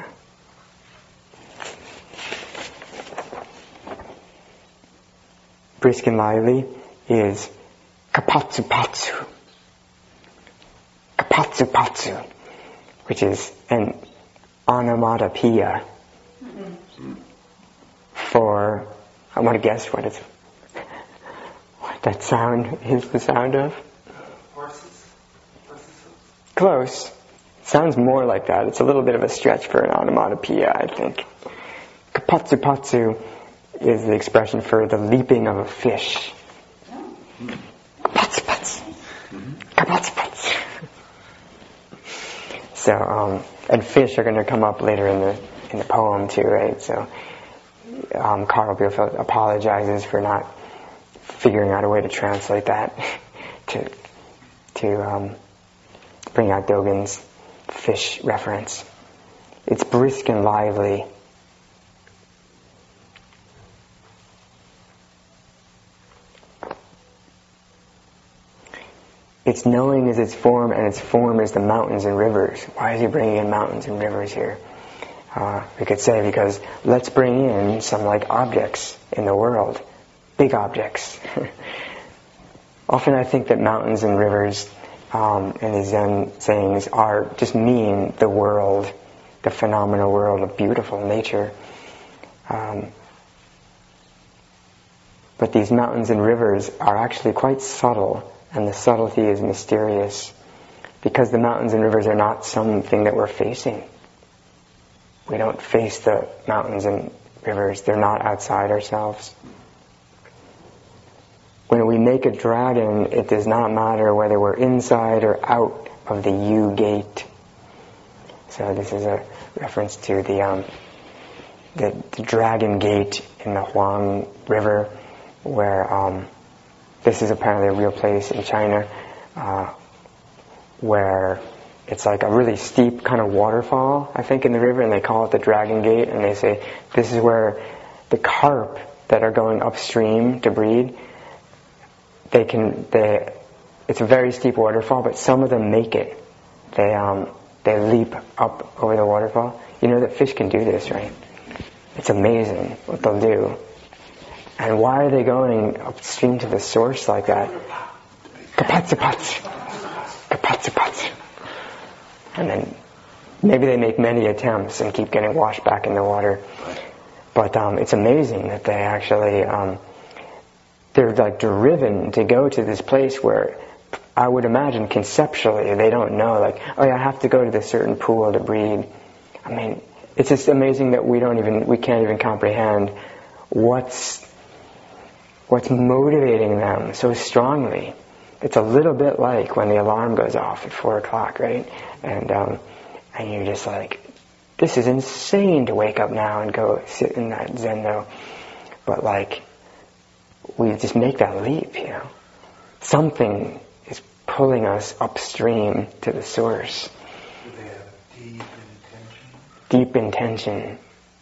brisk and lively is kapatsupatsu. Kapatsupatsu, which is an onomatopoeia mm-hmm. for, I want to guess what it's, what that sound is the sound of? Horses. Horses. Close. Sounds more like that. It's a little bit of a stretch for an onomatopoeia, I think. Kapatsupatsu is the expression for the leaping of a fish. Kapatsupatsu. Kapatsupatsu. So, um, and fish are going to come up later in the in the poem too, right? So, um, Carl Bielefeld apologizes for not figuring out a way to translate that to to um, bring out Dogen's fish reference. It's brisk and lively. Its knowing is its form, and its form is the mountains and rivers. Why is he bringing in mountains and rivers here? Uh, we could say because let's bring in some like objects in the world, big objects. Often I think that mountains and rivers um, in the Zen sayings are just mean the world, the phenomenal world of beautiful nature. Um, but these mountains and rivers are actually quite subtle. And the subtlety is mysterious because the mountains and rivers are not something that we're facing. We don't face the mountains and rivers. They're not outside ourselves. When we make a dragon, it does not matter whether we're inside or out of the U gate. So this is a reference to the, um, the, the dragon gate in the Huang River, where um, this is apparently a real place in China, uh, where it's like a really steep kind of waterfall, I think, in the river, and they call it the Dragon Gate, and they say this is where the carp that are going upstream to breed, they can, they, it's a very steep waterfall, but some of them make it. They, um, they leap up over the waterfall. You know that fish can do this, right? It's amazing what they'll do. And why are they going upstream to the source like that? Kapatsapats. Kapatsapats. And then maybe they make many attempts and keep getting washed back in the water. But um, it's amazing that they actually, um, they're like driven to go to this place where I would imagine conceptually they don't know, like, oh yeah, I have to go to this certain pool to breed. I mean, it's just amazing that we don't even, we can't even comprehend what's What's motivating them so strongly. It's a little bit like when the alarm goes off at four o'clock, right? And um, and you're just like, this is insane to wake up now and go sit in that zendo. But like, we just make that leap, you know. Something is pulling us upstream to the source. Do they have deep intention? Deep intention.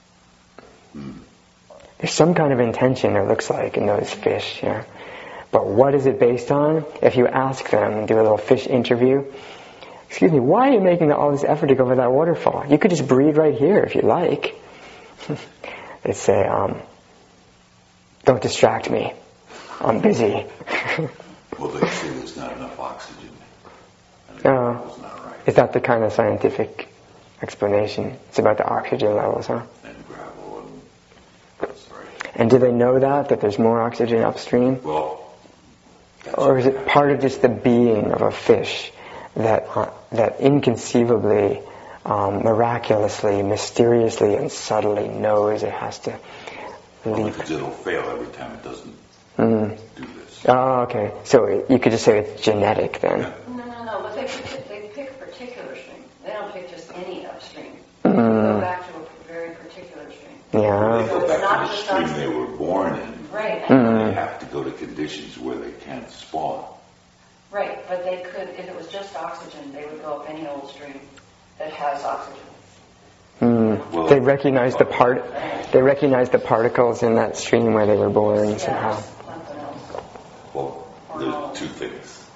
There's some kind of intention, it looks like, in those fish, yeah. But what is it based on? If you ask them, do a little fish interview, excuse me, why are you making all this effort to go over that waterfall? You could just breed right here if you like. They say, um, don't distract me. I'm busy. Well, they say there's not enough oxygen. And Oh, it's not right. is that the kind of scientific explanation? It's about the oxygen levels, huh? And gravel and that's right. And do they know that, that there's more oxygen upstream? Well, that's Or is it part of just the being of a fish that uh, that inconceivably, um, miraculously, mysteriously, and subtly knows it has to leap? Because it'll fail every time it doesn't Mm. do this. Oh, okay. So it, you could just say it's genetic then. Yeah. No, no, no, but they pick, they pick a particular stream. They don't pick just any upstream. Mm. They go back to a very particular stream. Yeah. They go back to the stream they were born in. Right. Mm. They have to go to conditions where they can't spawn. Right, but they could, if it was just oxygen, they would go up any old stream that has oxygen. Mm. Well- They recognize the part. They recognize the particles in that stream where they were born somehow. Yeah, nothing else. Well, there's two things.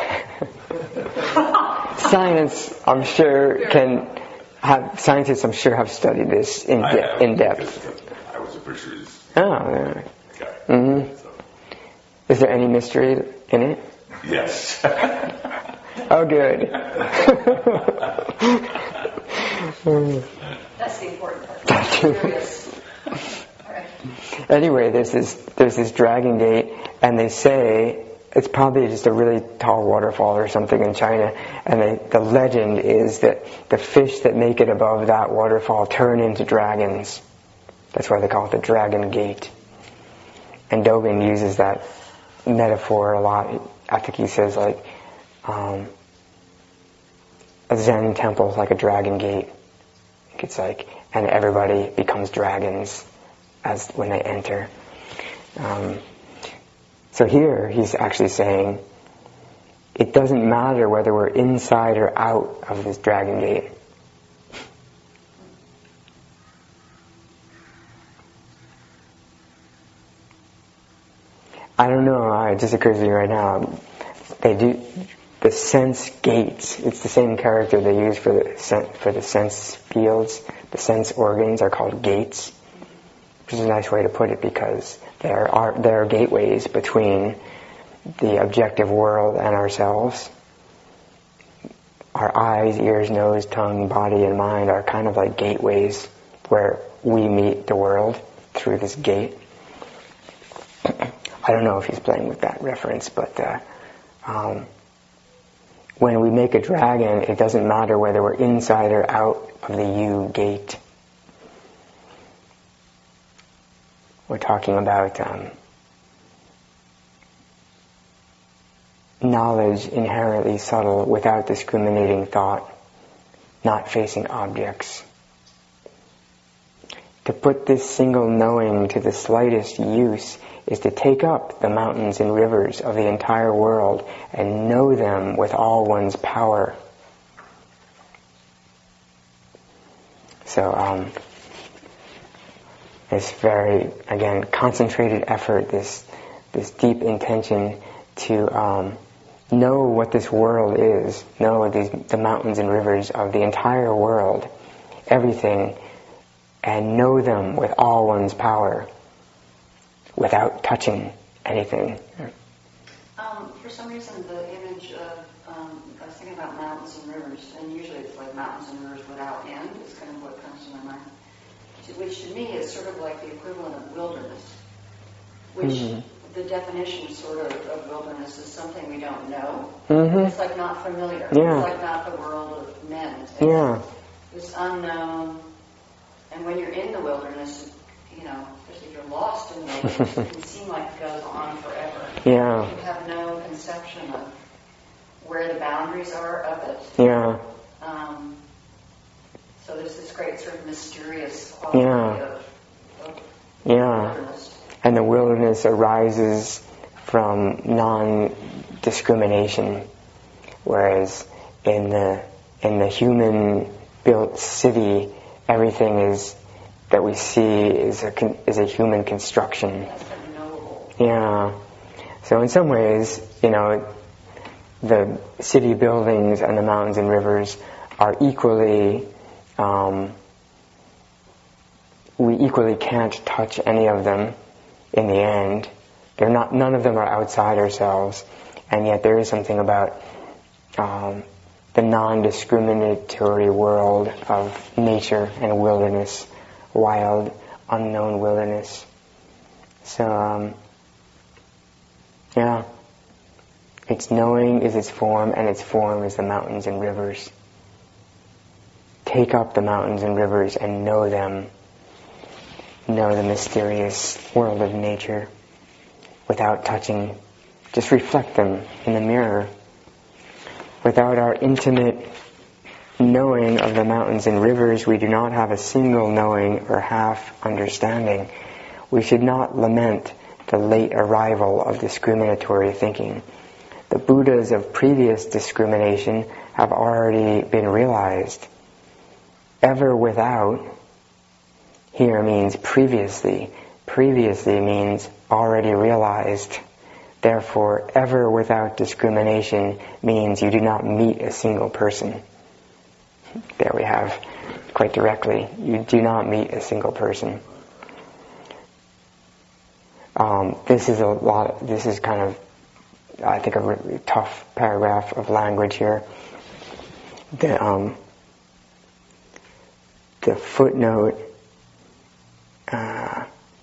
Science, I'm sure, can have scientists. I'm sure have studied this in I de- have, in depth. because I was a fisheries Oh, yeah. guy. Mhm. So, Is there any mystery in it? yes. Oh, good. That's the important part. Curious. All right. Anyway, there's this there's this Dragon Gate, and they say it's probably just a really tall waterfall or something in China. And they, the legend is that the fish that make it above that waterfall turn into dragons. That's why they call it the Dragon Gate. And Dogen uses that metaphor a lot. I think he says like, um, a Zen temple, like a dragon gate. It's like, and everybody becomes dragons as when they enter. Um, so here he's actually saying, it doesn't matter whether we're inside or out of this dragon gate. I don't know, it just occurs to me right now, they do, the sense gates, it's the same character they use for the sen- for the sense fields. The sense organs are called gates, which is a nice way to put it, because there are there are gateways between the objective world and ourselves. Our eyes, ears, nose, tongue, body, and mind are kind of like gateways where we meet the world through this gate. I don't know if he's playing with that reference, but uh, um, when we make a dragon, it doesn't matter whether we're inside or out of the U gate. We're talking about um, knowledge inherently subtle without discriminating thought, not facing objects. To put this single knowing to the slightest use is to take up the mountains and rivers of the entire world and know them with all one's power. So, um, this very, again, concentrated effort, this this deep intention to um, know what this world is, know these, the mountains and rivers of the entire world, everything, and know them with all one's power, without touching anything. Um, for some reason, the image of, um, I was thinking about mountains and rivers, and usually it's like mountains and rivers without end is kind of what comes to my mind, which to me is sort of like the equivalent of wilderness, which mm-hmm. the definition sort of of wilderness is something we don't know. Mm-hmm. It's like not familiar. Yeah. It's like not the world of men. It's, yeah. It's unknown, and when you're in the wilderness, you know, especially if you're lost in the wilderness, it can seem like it goes on forever. Yeah. You have no conception of where the boundaries are of it. Yeah. Um, so there's this great sort of mysterious quality yeah. of, of yeah. wilderness. And the wilderness arises from non-discrimination, whereas in the in the human-built city, everything is that we see is a con- is a human construction. That's unknowable. Yeah. So in some ways, you know, the city buildings and the mountains and rivers are equally. Um, we equally can't touch any of them. In the end, they're not. None of them are outside ourselves, and yet there is something about um, the non-discriminatory world of nature and wilderness, wild, unknown wilderness. So, um, yeah, its knowing is its form, and its form is the mountains and rivers. Take up the mountains and rivers and know them. Know the mysterious world of nature without touching. Just reflect them in the mirror. Without our intimate knowing of the mountains and rivers, we do not have a single knowing or half understanding. We should not lament the late arrival of discriminatory thinking. The Buddhas of previous discrimination have already been realized. Ever without here means previously. Previously means already realized. Therefore, ever without discrimination means you do not meet a single person. There we have, quite directly, you do not meet a single person. Um, this is a lot. This is kind of, I think, a really tough paragraph of language here. The um, the footnote. Uh,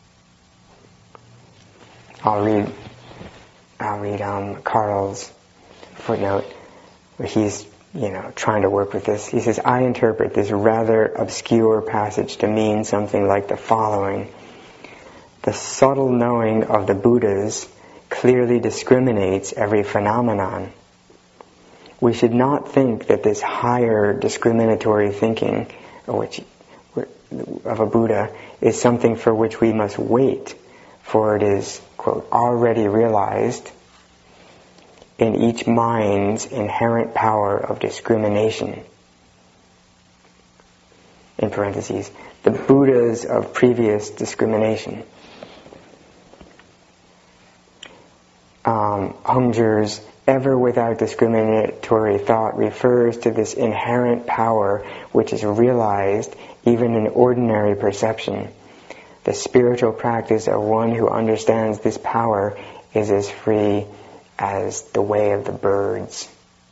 I'll read. I'll read um, Carl's footnote, where he's, you know, trying to work with this. He says, "I interpret this rather obscure passage to mean something like the following: the subtle knowing of the Buddhas clearly discriminates every phenomenon. we should not think that this higher discriminatory thinking, which of a Buddha, is something for which we must wait, for it is, quote, already realized in each mind's inherent power of discrimination. In parentheses, the Buddhas of previous discrimination. Um, Hongzhi's ever without discriminatory thought refers to this inherent power which is realized even in ordinary perception. The spiritual practice of one who understands this power is as free as the way of the birds.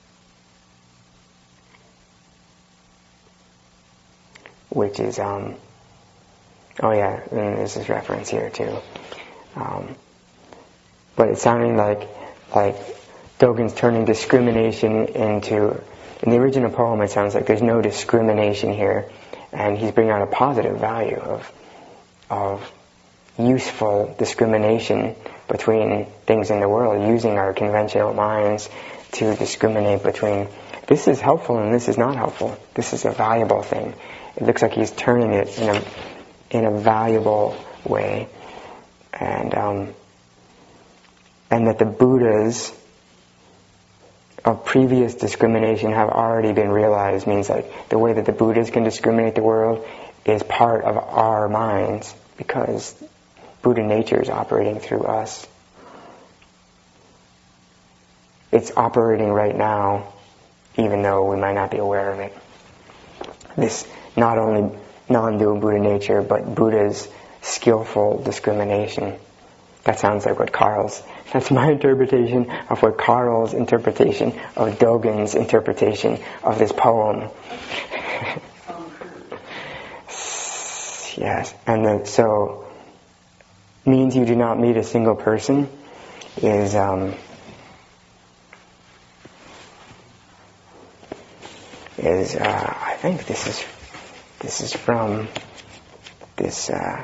Which is, um, oh yeah, and this is reference here too. Um, but it's sounding like, like Dogen's turning discrimination into, in the original poem it sounds like there's no discrimination here, and he's bringing out a positive value of, of useful discrimination between things in the world, using our conventional minds to discriminate between this is helpful and this is not helpful. This is a valuable thing. It looks like he's turning it in a in a valuable way, and um, and that the Buddhas of previous discrimination have already been realized. Means like the way that the Buddhas can discriminate the world is part of our minds, because Buddha nature is operating through us. It's operating right now, even though we might not be aware of it. This not only non-dual Buddha nature, but Buddha's skillful discrimination. That sounds like what Carl's, that's my interpretation of what Carl's interpretation of Dogen's interpretation of this poem. Yes, and then, so, means you do not meet a single person is, um, is, uh, I think this is, this is from this, uh,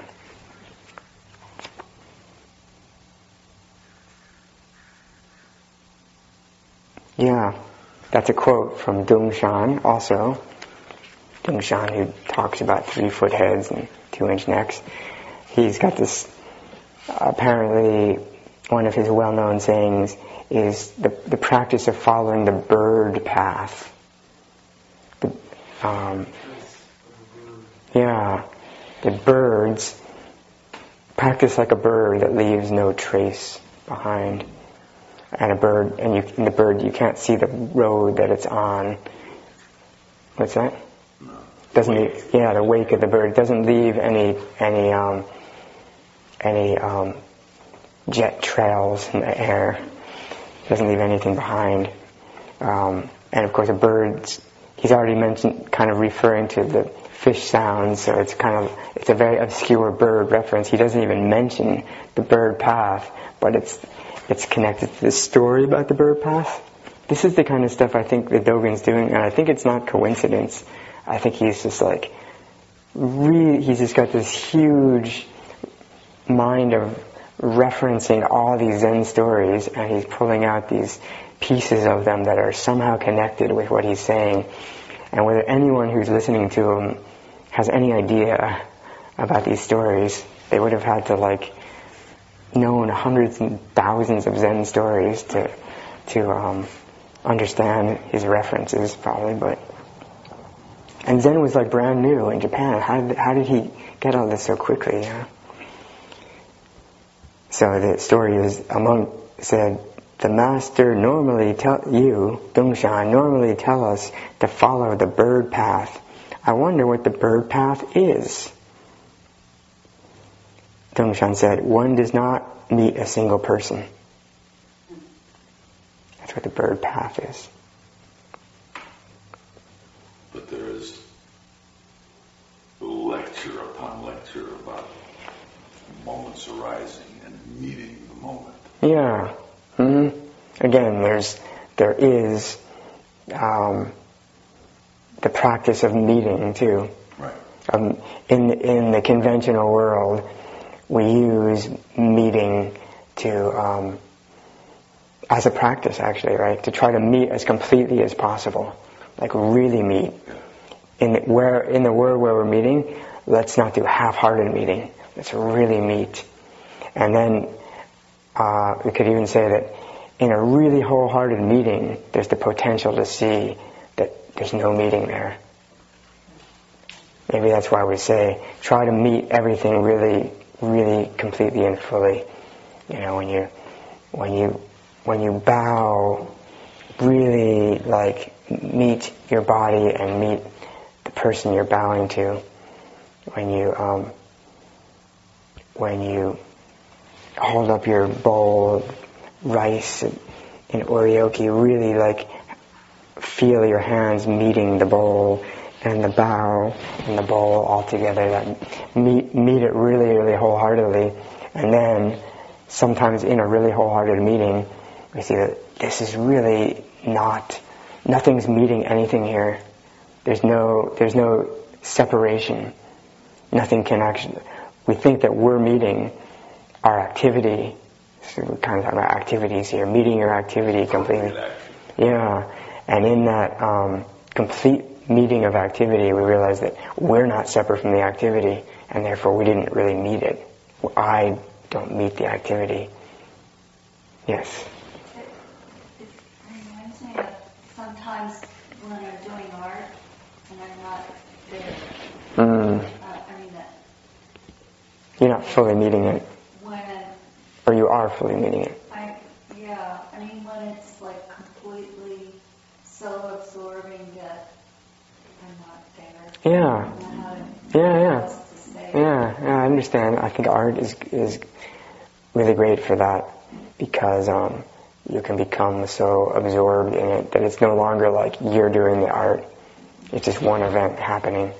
yeah, that's a quote from Dongshan also. Dongshan, who talks about three-foot heads and two-inch necks. He's got this, apparently, one of his well-known sayings is the, the practice of following the bird path. The, um, yeah, the birds practice like a bird that leaves no trace behind. And a bird, and you, and the bird, you can't see the road that it's on. What's that? Doesn't leave, yeah, the wake of the bird doesn't leave any any um, any um, jet trails in the air. Doesn't leave anything behind. Um, and of course, a bird's, he's already mentioned, kind of referring to the fish sounds. So it's kind of it's a very obscure bird reference. He doesn't even mention the bird path, but it's it's connected to this story about the bird path. This is the kind of stuff I think that Dogen's doing, and I think it's not coincidence. I think he's just like, really, he's just got this huge mind of referencing all these Zen stories, and he's pulling out these pieces of them that are somehow connected with what he's saying. And whether anyone who's listening to him has any idea about these stories, they would have had to like known hundreds and thousands of Zen stories to to um, understand his references, probably. But and Zen was like brand new in Japan. How did, how did he get all this so quickly? Yeah? So the story is, a monk said, the master normally tell you, Dongshan, normally tell us to follow the bird path. I wonder what the bird path is. Dongshan said, one does not meet a single person. That's what the bird path is. But there is lecture upon lecture about moments arising and meeting the moment. Yeah. Mm-hmm. Again, there's there is um, the practice of meeting too. Right. Um, in in the conventional world, we use meeting to um, as a practice, actually, right? To try to meet as completely as possible, like really meet. In the, where in the word where we're meeting, let's not do half-hearted meeting. Let's really meet. And then uh, we could even say that in a really wholehearted meeting, there's the potential to see that there's no meeting there. Maybe that's why we say, try to meet everything really, really completely and fully. You know, when you, when you, when you bow, really like meet your body and meet the person you're bowing to. When you, um, when you hold up your bowl of rice in oryoki, really like feel your hands meeting the bowl and the bow and the bowl all together. That meet meet it really, really wholeheartedly. And then sometimes in a really wholehearted meeting, we see that this is really not, nothing's meeting anything here. There's no there's no separation. Nothing can actually. We think that we're meeting our activity. So we're kind of talking about activities here. Meeting your activity completely. Yeah, and in that um, complete meeting of activity, we realize that we're not separate from the activity, and therefore we didn't really meet it. I don't meet the activity. Yes. It, it reminds me of sometimes when I'm doing art and I'm not there. Mm. Uh, I mean that. You're not fully meeting it. When or you are fully meeting it. I yeah, I mean when it's like completely so absorbing that I'm not there. Yeah. I don't know how to, Yeah, yeah. what else to say. Yeah, yeah, I understand. I think art is is really great for that because um, you can become so absorbed in it that it's no longer like you're doing the art. It's just one event happening.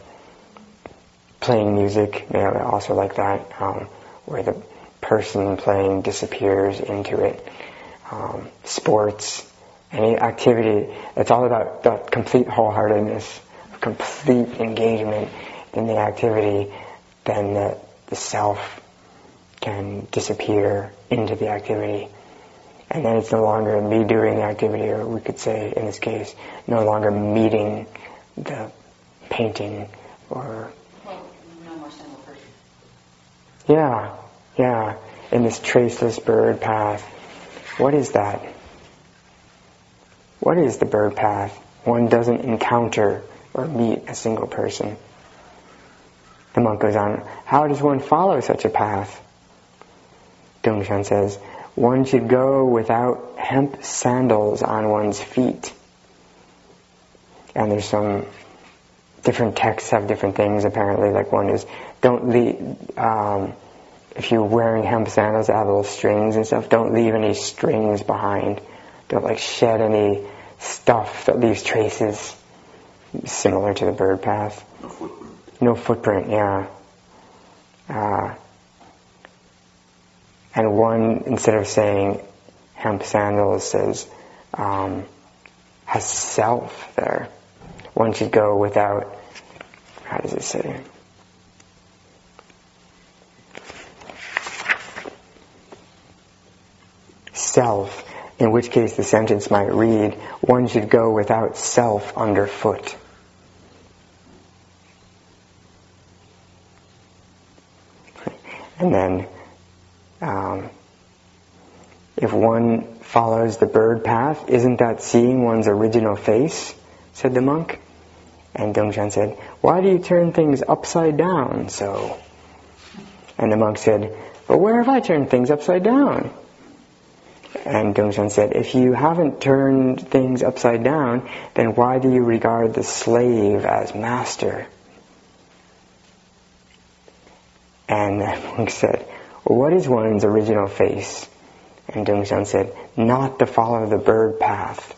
Playing music, you know, also like that, um, where the person playing disappears into it. Um, sports, any activity, it's all about that complete wholeheartedness, complete engagement in the activity. Then the, the self can disappear into the activity. And then it's no longer me doing the activity, or we could say, in this case, no longer meeting the painting, or... Well, no more single person. Yeah, yeah, in this traceless bird path. What is that? What is the bird path? One doesn't encounter or meet a single person. The monk goes on, how does one follow such a path? Dongshan says, one should go without hemp sandals on one's feet. And there's some different texts have different things apparently. Like one is, don't leave, um, if you're wearing hemp sandals that have little strings and stuff, don't leave any strings behind. Don't like shed any stuff that leaves traces. Similar to the bird path. No footprint. No footprint, yeah. Uh, and one, instead of saying hemp sandals, says, um, has self there. One should go without, how does it say? Self, in which case the sentence might read, one should go without self underfoot. And then, um, if one follows the bird path, isn't that seeing one's original face? Said the monk. And Dongshan said, why do you turn things upside down so? And the monk said, but where have I turned things upside down? And Dongshan said, if you haven't turned things upside down, then why do you regard the slave as master? And the monk said, well, what is one's original face? And Dongshan said, not to follow the bird path.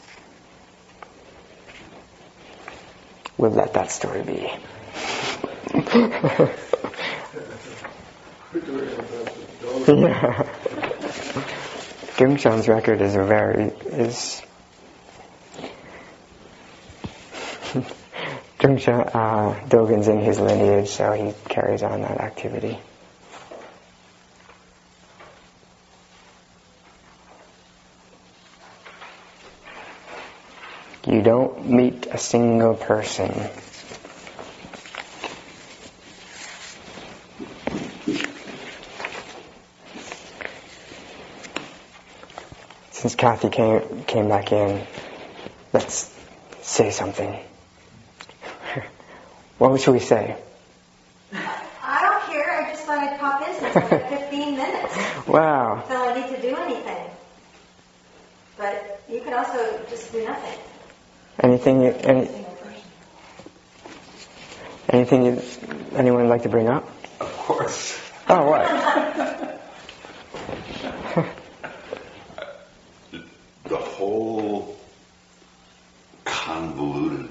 We'll let that story be. Yeah. Dongshan's record is a very is Dongshan uh, Dogen's in his lineage, so he carries on that activity. You don't meet a single person. Since Kathy came came back in, let's say something. What should we say? I don't care. I just thought I'd pop in since like fifteen minutes. Wow. Until I need to do anything. But you could also just do nothing. Anything? You, any, anything? You, anyone would like to bring up? Of course. Oh, what? The whole convoluted,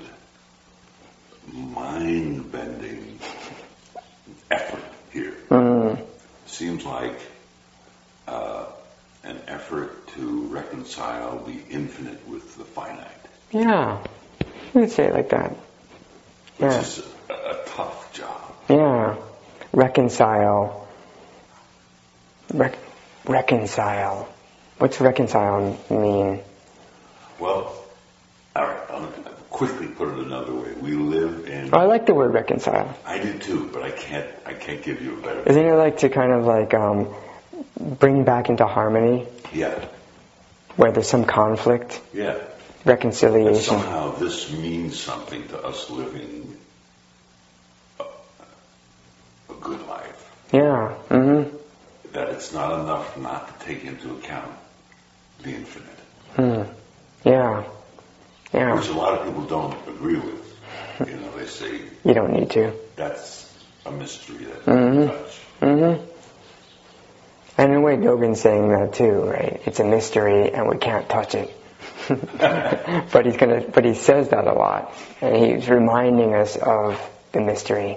mind-bending effort here Mm. seems like uh, an effort to reconcile the infinite with the finite. Yeah. You could say it like that. Which Yeah. is a, a tough job. Yeah. Reconcile. Rec- reconcile. What's reconcile mean? Well, all right, I'll quickly put it another way. We live in... Oh, I like the word reconcile. I do too, but I can't I can't give you a better... Isn't it like to kind of like um, bring back into harmony Yeah, where there's some conflict? yeah. But Reconciliation. somehow this means something to us living a, a good life. Yeah. Mm-hmm. That it's not enough not to take into account the infinite. Hmm. Yeah. Yeah. Which a lot of people don't agree with. You know, they say You don't need to. that's a mystery that Mhm. you touch. Mm-hmm. And in a way, Dogen's saying that too, right? It's a mystery, and we can't touch it. but he's gonna. But he says that a lot, and he's reminding us of the mystery.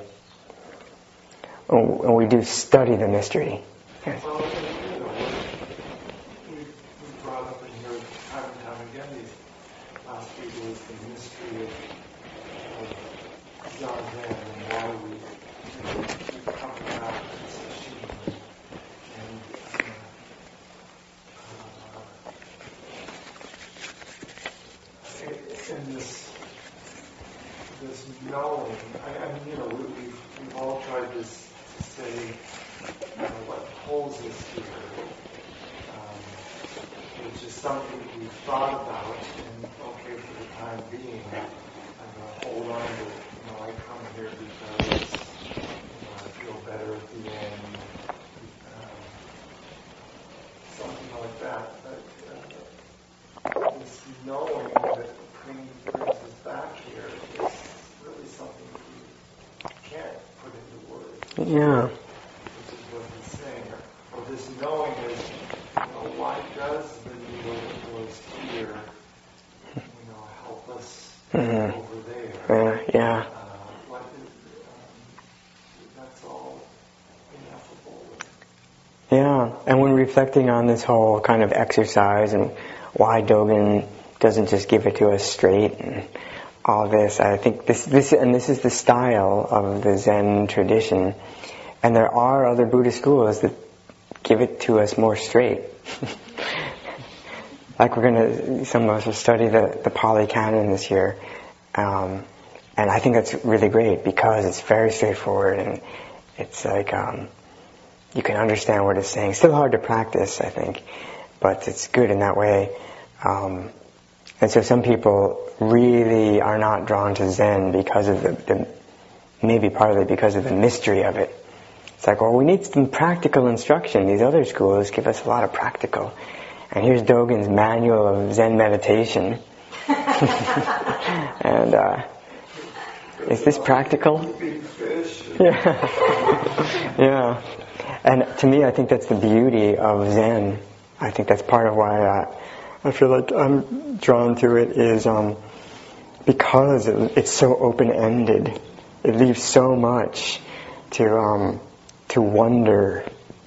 And we do study the mystery. Yes. Well, and, you know, we, we brought up in here time and time again these last few days the mystery of, of Zazen and why we, we come back to Sesshin and uh, uh, in this this knowing. I, I mean, you know, we, we've we've all tried to, s- to say. Uh, what holds us here, um, which is something that we've thought about, and okay, for the time being, I'm going to hold on to, you know, I come here because, you know, I feel better at the end, um, something like that. But uh, this knowing that brings, brings us back here is really something that we can't put into words. Yeah. What he's saying, or this knowing is, you know, why does the needle that goes here, you know, help us Mhm. over there? Yeah. Yeah. Uh, what is, um, that's all ineffable. Yeah, and when reflecting on this whole kind of exercise and why Dogen doesn't just give it to us straight and all this, I think this, this, and this is the style of the Zen tradition. And there are other Buddhist schools that give it to us more straight. Like we're going to, some of us will study the, the Pali Canon this year. Um, and I think that's really great because it's very straightforward and it's like, um, you can understand what it's saying. Still hard to practice, I think, but it's good in that way. Um, and so some people really are not drawn to Zen because of the, the, maybe partly because of the mystery of it. It's like, well, we need some practical instruction. These other schools give us a lot of practical. And here's Dogen's manual of Zen meditation. and uh, is this practical? Yeah. yeah. And to me, I think that's the beauty of Zen. I think that's part of why I, I feel like I'm drawn to it is um, because it, it's so open-ended. It leaves so much to um, to wonder.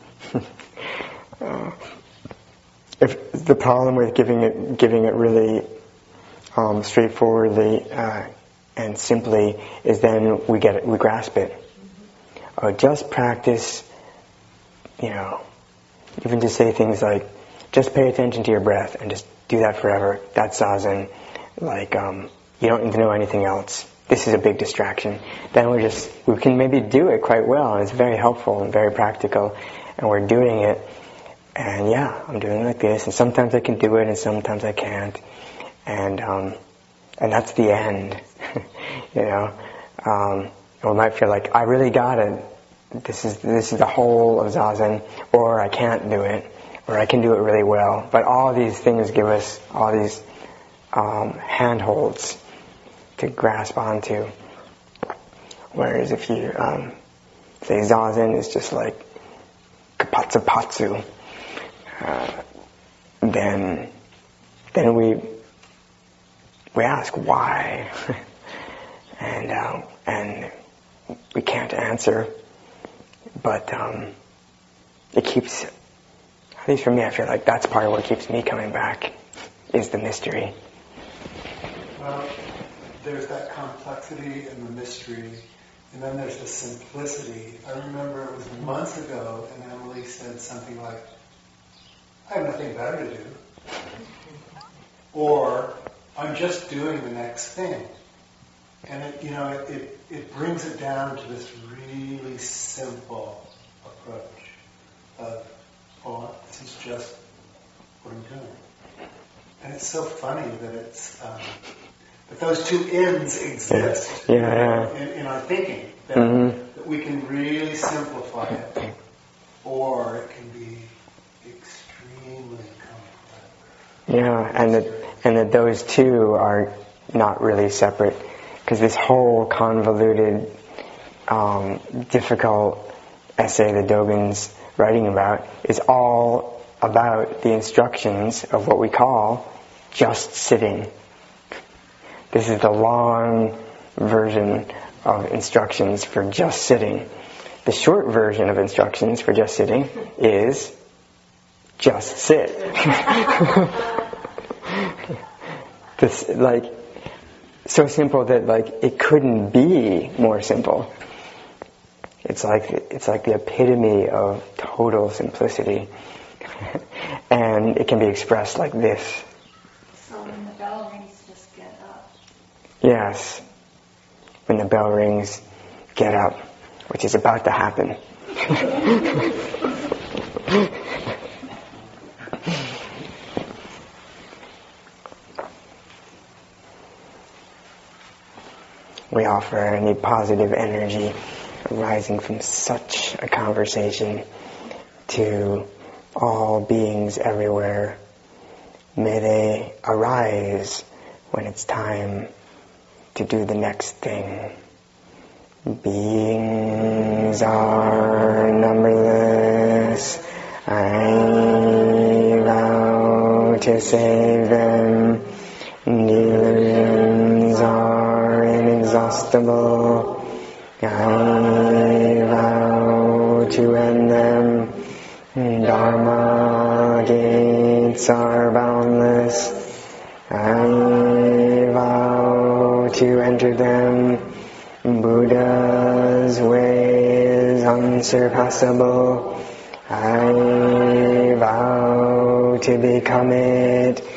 uh, if the problem with giving it giving it really um, straightforwardly uh, and simply is then we get it, we grasp it. Or just practice, you know, even to say things like, just pay attention to your breath and just do that forever. That's zazen. like um, you don't need to know anything else. This is a big distraction. Then we're just, we can maybe do it quite well, and it's very helpful and very practical, and we're doing it, and yeah, I'm doing it like this, and sometimes I can do it, and sometimes I can't, and um, and that's the end, you know. Um, and we might feel like, I really got it. This is this is the whole of Zazen, or I can't do it, or I can do it really well. But all these things give us all these um, handholds to grasp onto. Whereas if you um, say Zazen is just like kapatsupatsu, uh, then then we we ask why, and uh, and we can't answer. But um, it keeps, at least for me, I feel like that's part of what keeps me coming back, is the mystery. Well, there's that complexity and the mystery, and then there's the simplicity. I remember it was months ago, and Emily said something like, I have nothing better to do. Or, I'm just doing the next thing. And it, you know, it, it, it brings it down to this really simple approach of, oh, this is just what I'm doing. And it's so funny that it's um, that those two ends exist yeah, yeah. In, in our thinking. That, mm-hmm. that we can really simplify it, or it can be extremely complex. Yeah, and that and that those two are not really separate. Because this whole convoluted, um, difficult essay that Dogen's writing about is all about the instructions of what we call just sitting. This is the long version of instructions for just sitting. The short version of instructions for just sitting is just sit. This, like, so simple that like it couldn't be more simple. It's like it's like the epitome of total simplicity, and it can be expressed like this. So when the bell rings, just get up. Yes, when the bell rings, get up, which is about to happen. We offer any positive energy arising from such a conversation to all beings everywhere. May they arise when it's time to do the next thing. Beings are numberless. I vow to save them. Delusions are inexhaustible. I vow to end them. Dharma gates are boundless. I vow to enter them. Buddha's way is unsurpassable. I vow to become it.